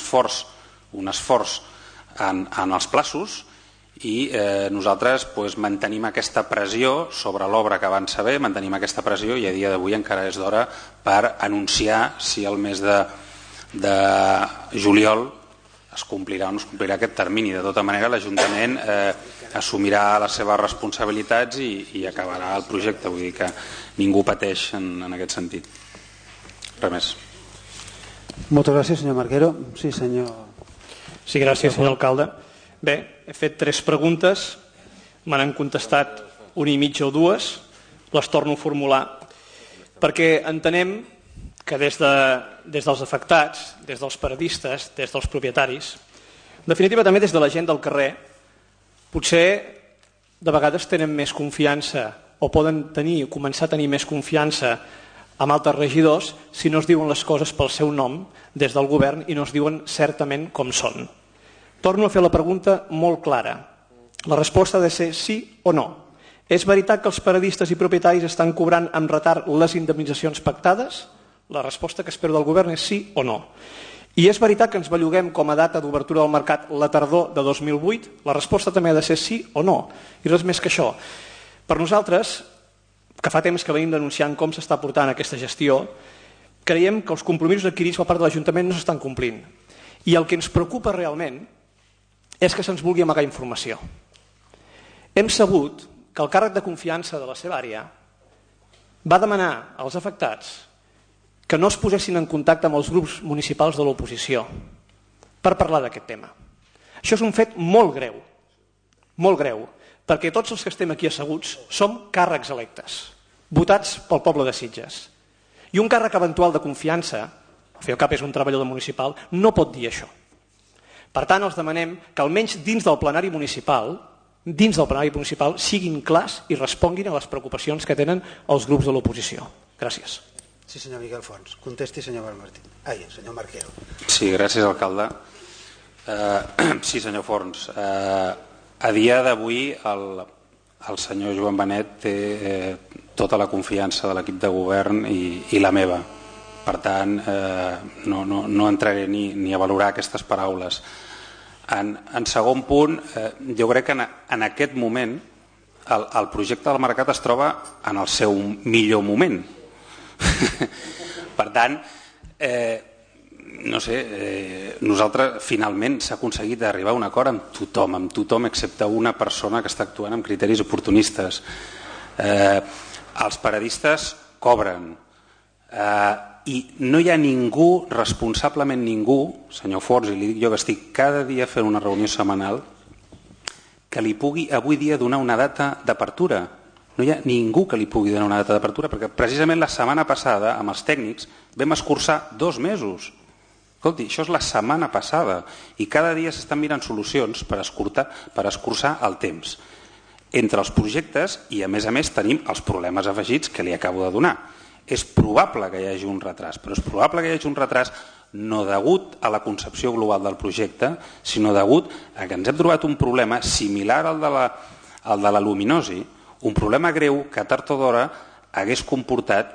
esforç en els plaços i nosaltres mantenim aquesta pressió sobre l'obra que avança bé, mantenim aquesta pressió i a dia d'avui encara és d'hora per anunciar si el mes de juliol es complirà o no es complirà aquest termini. De tota manera, l'Ajuntament assumirà les seves responsabilitats i acabarà el projecte, vull dir que ningú pateix en aquest sentit. Res més. Moltes gràcies, senyor Marquero. Sí, senyor. Sí, gràcies, senyor alcalde. Bé, he fet 3 preguntes, me n'han contestat una i mitja o 2, les torno a formular, perquè entenem que des dels afectats, des dels paradistes, des dels propietaris, en definitiva també des de la gent del carrer, potser de vegades tenen més confiança o poden començar a tenir més confiança amb altres regidors si no es diuen les coses pel seu nom des del govern i no es diuen certament com són. Torno a fer la pregunta molt clara. La resposta ha de ser sí o no. És veritat que els paradistes i propietaris estan cobrant amb retard les indemnitzacions pactades? La resposta que espero del govern és sí o no. I és veritat que ens belluguem com a data d'obertura del mercat la tardor de 2008? La resposta també ha de ser sí o no. I res més que això. Per nosaltres, que fa temps que venim denunciant com s'està portant aquesta gestió, creiem que els compromisos adquirits per part de l'Ajuntament no s'estan complint. I el que ens preocupa realment és que se'ns vulgui amagar informació. Hem sabut que el càrrec de confiança de la seva àrea va demanar als afectats que no es posessin en contacte amb els grups municipals de l'oposició per parlar d'aquest tema. Això és un fet molt greu, perquè tots els que estem aquí asseguts som càrrecs electes, votats pel poble de Sitges. I un càrrec eventual de confiança, el FEOCAP és un treballador municipal, no pot dir això. Per tant, els demanem que almenys dins del plenari municipal dins del plenari municipal siguin clars i responguin a les preocupacions que tenen els grups de l'oposició. Gràcies. Sí, senyor Miquel Fons. Contesti, senyor Martín. Senyor Marquero. Sí, gràcies, alcalde. Sí, senyor Forns. A dia d'avui el senyor Joan Benet té tota la confiança de l'equip de govern i la meva. Per tant, no entraré ni a valorar aquestes paraules. En segon punt, jo crec que en aquest moment el projecte del mercat es troba en el seu millor moment. Per tant, no sé, nosaltres finalment s'ha aconseguit arribar a un acord amb tothom excepte una persona que està actuant amb criteris oportunistes. Els paradistes cobren i no hi ha ningú, responsablement ningú, senyor Forns, i li dic jo que estic cada dia fent una reunió setmanal, que li pugui avui dia donar una data d'apertura. No hi ha ningú que li pugui donar una data d'apertura, perquè precisament la setmana passada, amb els tècnics, vam escurçar 2 mesos. Escolti, això és la setmana passada, i cada dia s'estan mirant solucions per escurçar el temps entre els projectes, i a més tenim els problemes afegits que li acabo de donar. És probable que hi hagi un retras, però és probable que hi hagi un retras no degut a la concepció global del projecte, sinó degut a que ens hem trobat un problema similar al de la luminosi, un problema greu que tard o d'hora hagués comportat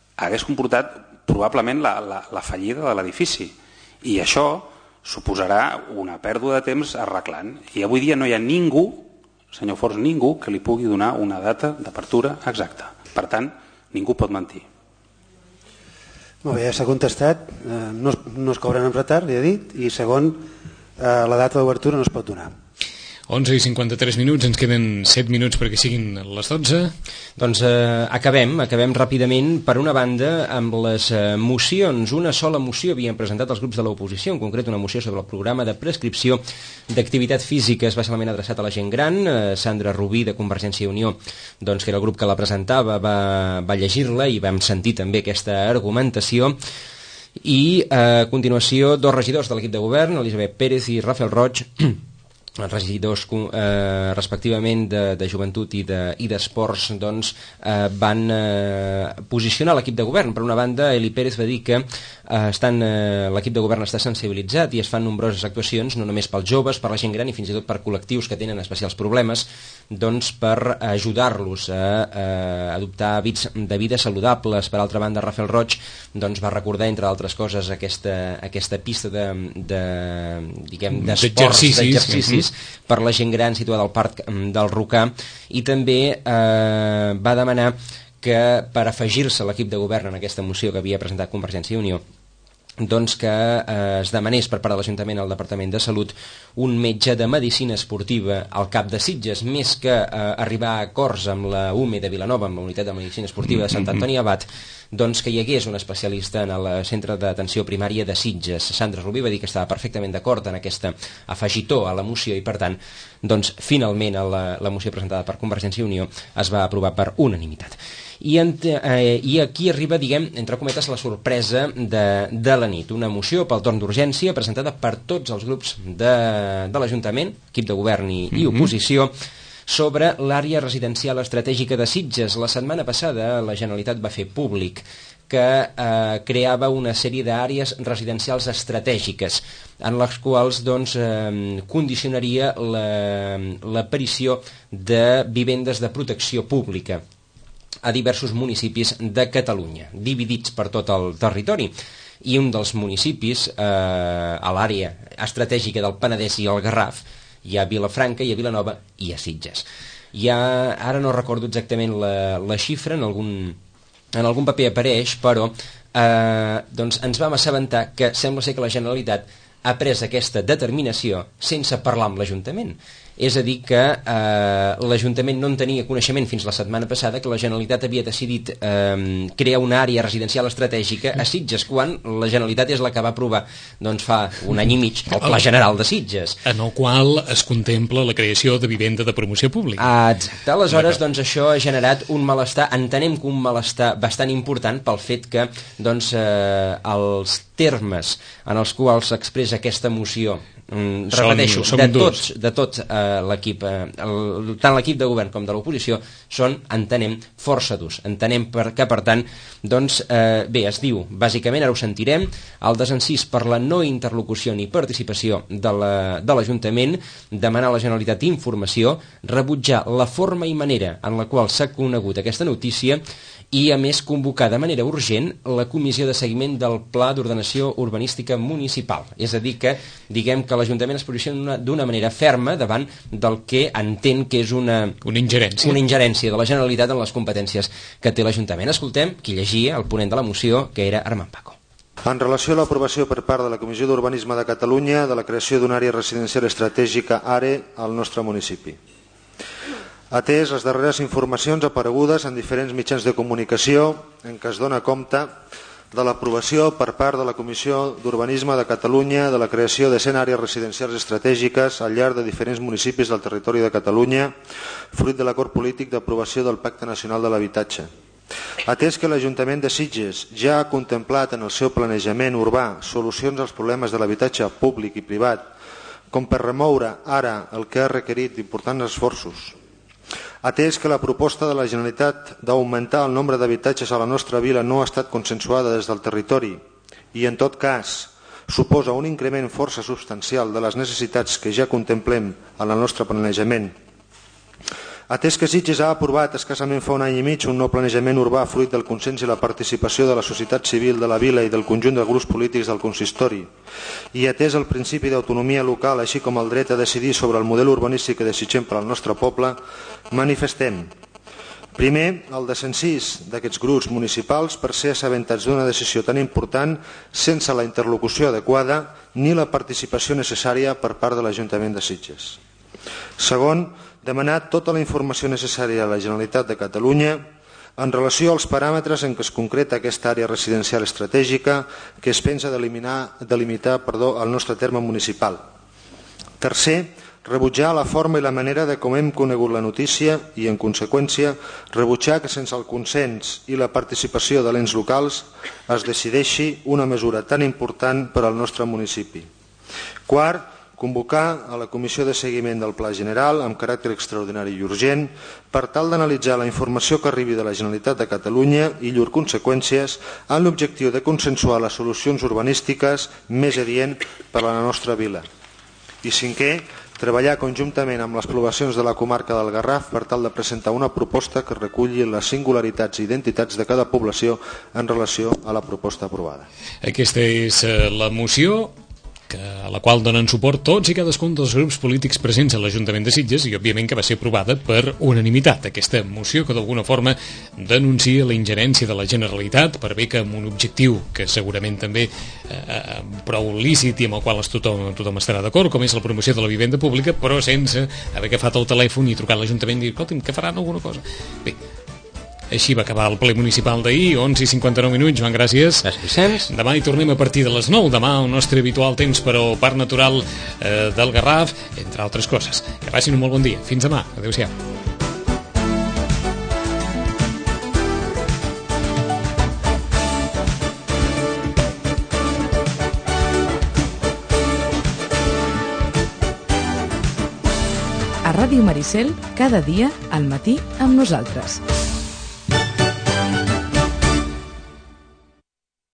probablement la fallida de l'edifici. I això suposarà una pèrdua de temps arreglant. I avui dia no hi ha ningú, senyor Forns, ningú que li pugui donar una data d'apertura exacta. Per tant, ningú pot mentir. Molt bé, ja s'ha contestat. No es cobren en retard, li he dit, i segon, la data d'obertura no es pot donar. 11:53, ens queden 7 minuts perquè siguin les 12. Doncs acabem ràpidament, per una banda, amb les mocions. Una sola moció havien presentat els grups de l'oposició, en concret una moció sobre el programa de prescripció d'activitat física, especialment adreçat a la gent gran. Sandra Rubí, de Convergència i Unió, doncs, que era el grup que la presentava, va llegir-la i vam sentir també aquesta argumentació. I a continuació, 2 regidors de l'equip de govern, Elisabet Pérez i Rafael Roig, regidors respectivament de joventut i d'esports, doncs, van posicionar l'equip de govern. Per una banda, Eli Pérez va dir que l'equip de govern està sensibilitzat i es fan nombroses actuacions, no només pels joves, per la gent gran i fins i tot per col·lectius que tenen especials problemes, doncs, per ajudar-los a adoptar hàbits de vida saludables. Per altra banda, Rafael Roig doncs, va recordar, entre altres coses, aquesta pista d'exercicis per la gent gran situada al Parc del Rocà, i també va demanar que, per afegir-se a l'equip de govern en aquesta moció que havia presentat Convergència i Unió, doncs que es demanés per part de l'Ajuntament al Departament de Salut un metge de medicina esportiva al CAP de Sitges, més que arribar a acords amb la UME de Vilanova, amb la unitat de medicina esportiva de Sant Antoni Abat, doncs que hi hagués un especialista en el centre d'atenció primària de Sitges. Sandra Rubí va dir que estava perfectament d'acord en aquesta afegitó a la moció i, per tant, doncs, finalment la moció presentada per Convergència i Unió es va aprovar per unanimitat. I aquí arriba, diguem, entre cometes, la sorpresa de la nit. Una moció pel torn d'urgència presentada per tots els grups de l'Ajuntament, equip de govern i oposició, sobre l'àrea residencial estratègica de Sitges. La setmana passada la Generalitat va fer públic que creava una sèrie d'àrees residencials estratègiques en les quals doncs, condicionaria l'aparició de vivendes de protecció pública a diversos municipis de Catalunya, dividits per tot el territori. I un dels municipis, a l'àrea estratègica del Penedès i el Garraf, hi ha Vilafranca, hi ha Vilanova i hi ha Sitges. Ara no recordo exactament la xifra, en algun paper apareix, però doncs ens vam assabentar que sembla ser que la Generalitat ha pres aquesta determinació sense parlar amb l'Ajuntament. És a dir, que l'Ajuntament no en tenia coneixement fins la setmana passada que la Generalitat havia decidit crear una àrea residencial estratègica a Sitges, quan la Generalitat és la que va aprovar doncs, fa un any i mig el Pla General de Sitges. En el qual es contempla la creació de vivenda de promoció pública. Exacte. Aleshores, doncs, això ha generat un malestar, entenem que un malestar bastant important pel fet que doncs, els termes en els quals s'expressa aquesta moció repeteixo, de tot l'equip, tant l'equip de govern com de l'oposició, són, entenem, força durs. Entenem que, per tant, doncs, bé, es diu, bàsicament, ara ho sentirem, el desencís per la no interlocució ni participació de l'Ajuntament, demanar a la Generalitat informació, rebutjar la forma i manera en la qual s'ha conegut aquesta notícia i, a més, convocar de manera urgent la comissió de seguiment del Pla d'Ordenació Urbanística Municipal. És a dir, que diguem que l'Ajuntament es posiciona d'una manera ferma davant del que entén que és una ingerència de la Generalitat en les competències que té l'Ajuntament. Escoltem qui llegia el ponent de la moció, que era Armand Paco. En relació a l'aprovació per part de la Comissió d'Urbanisme de Catalunya de la creació d'una àrea residencial estratègica ARE al nostre municipi. Atès les darreres informacions aparegudes en diferents mitjans de comunicació en què es dona compte de l'aprovació per part de la Comissió d'Urbanisme de Catalunya de la creació de 100 àrees residencials estratègiques al llarg de diferents municipis del territori de Catalunya, fruit de l'acord polític d'aprovació del Pacte Nacional de l'Habitatge. Atès que l'Ajuntament de Sitges ja ha contemplat en el seu planejament urbà solucions als problemes de l'habitatge públic i privat, com per remoure ara el que ha requerit d'importants esforços, atès que la proposta de la Generalitat d'augmentar el nombre d'habitatges a la nostra vila no ha estat consensuada des del territori i, en tot cas, suposa un increment força substancial de les necessitats que ja contemplem en el nostre planejament, atès que Sitges ha aprovat escassament fa un any i mig un nou planejament urbà fruit del consens i la participació de la societat civil de la vila i del conjunt de grups polítics del consistori, i atès el principi d'autonomia local així com el dret a decidir sobre el model urbanístic que desitgem per al nostre poble, manifestem primer, el desencís d'aquests grups municipals per ser assabentats d'una decisió tan important sense la interlocució adequada ni la participació necessària per part de l'Ajuntament de Sitges. Segon, demanar tota la informació necessària a la Generalitat de Catalunya en relació als paràmetres en què es concreta aquesta àrea residencial estratègica que es pensa delimitar al nostre terme municipal. Tercer, rebutjar la forma i la manera de com hem conegut la notícia i, en conseqüència, rebutjar que sense el consens i la participació de l'ens locals es decideixi una mesura tan important per al nostre municipi. Quart, convocar a la Comissió de Seguiment del Pla General amb caràcter extraordinari i urgent per tal d'analitzar la informació que arribi de la Generalitat de Catalunya i llurs conseqüències amb l'objectiu de consensuar les solucions urbanístiques més adients per a la nostra vila. I cinquè, treballar conjuntament amb les poblacions de la comarca del Garraf per tal de presentar una proposta que reculli les singularitats i identitats de cada població en relació a la proposta aprovada. Aquesta és la moció a la qual donen suport tots i cadascun dels grups polítics presents a l'Ajuntament de Sitges i, òbviament, que va ser aprovada per unanimitat. Aquesta moció que, d'alguna forma, denuncia la ingerència de la Generalitat per bé que amb un objectiu que segurament també prou lícit i amb el qual tothom estarà d'acord, com és la promoció de la vivenda pública, però sense haver agafat el telèfon i trucat a l'Ajuntament i dir, escolta'm, que faran alguna cosa? Bé, així va acabar el ple municipal d'ahir, 11:59. Joan, gràcies. Gràcies. Demà hi tornem a partir de les 9. Demà el nostre habitual temps per al Parc Natural del Garraf, entre altres coses. Que passin un molt bon dia. Fins demà. Adéu-siau. A Ràdio Maricel, cada dia al matí amb nosaltres.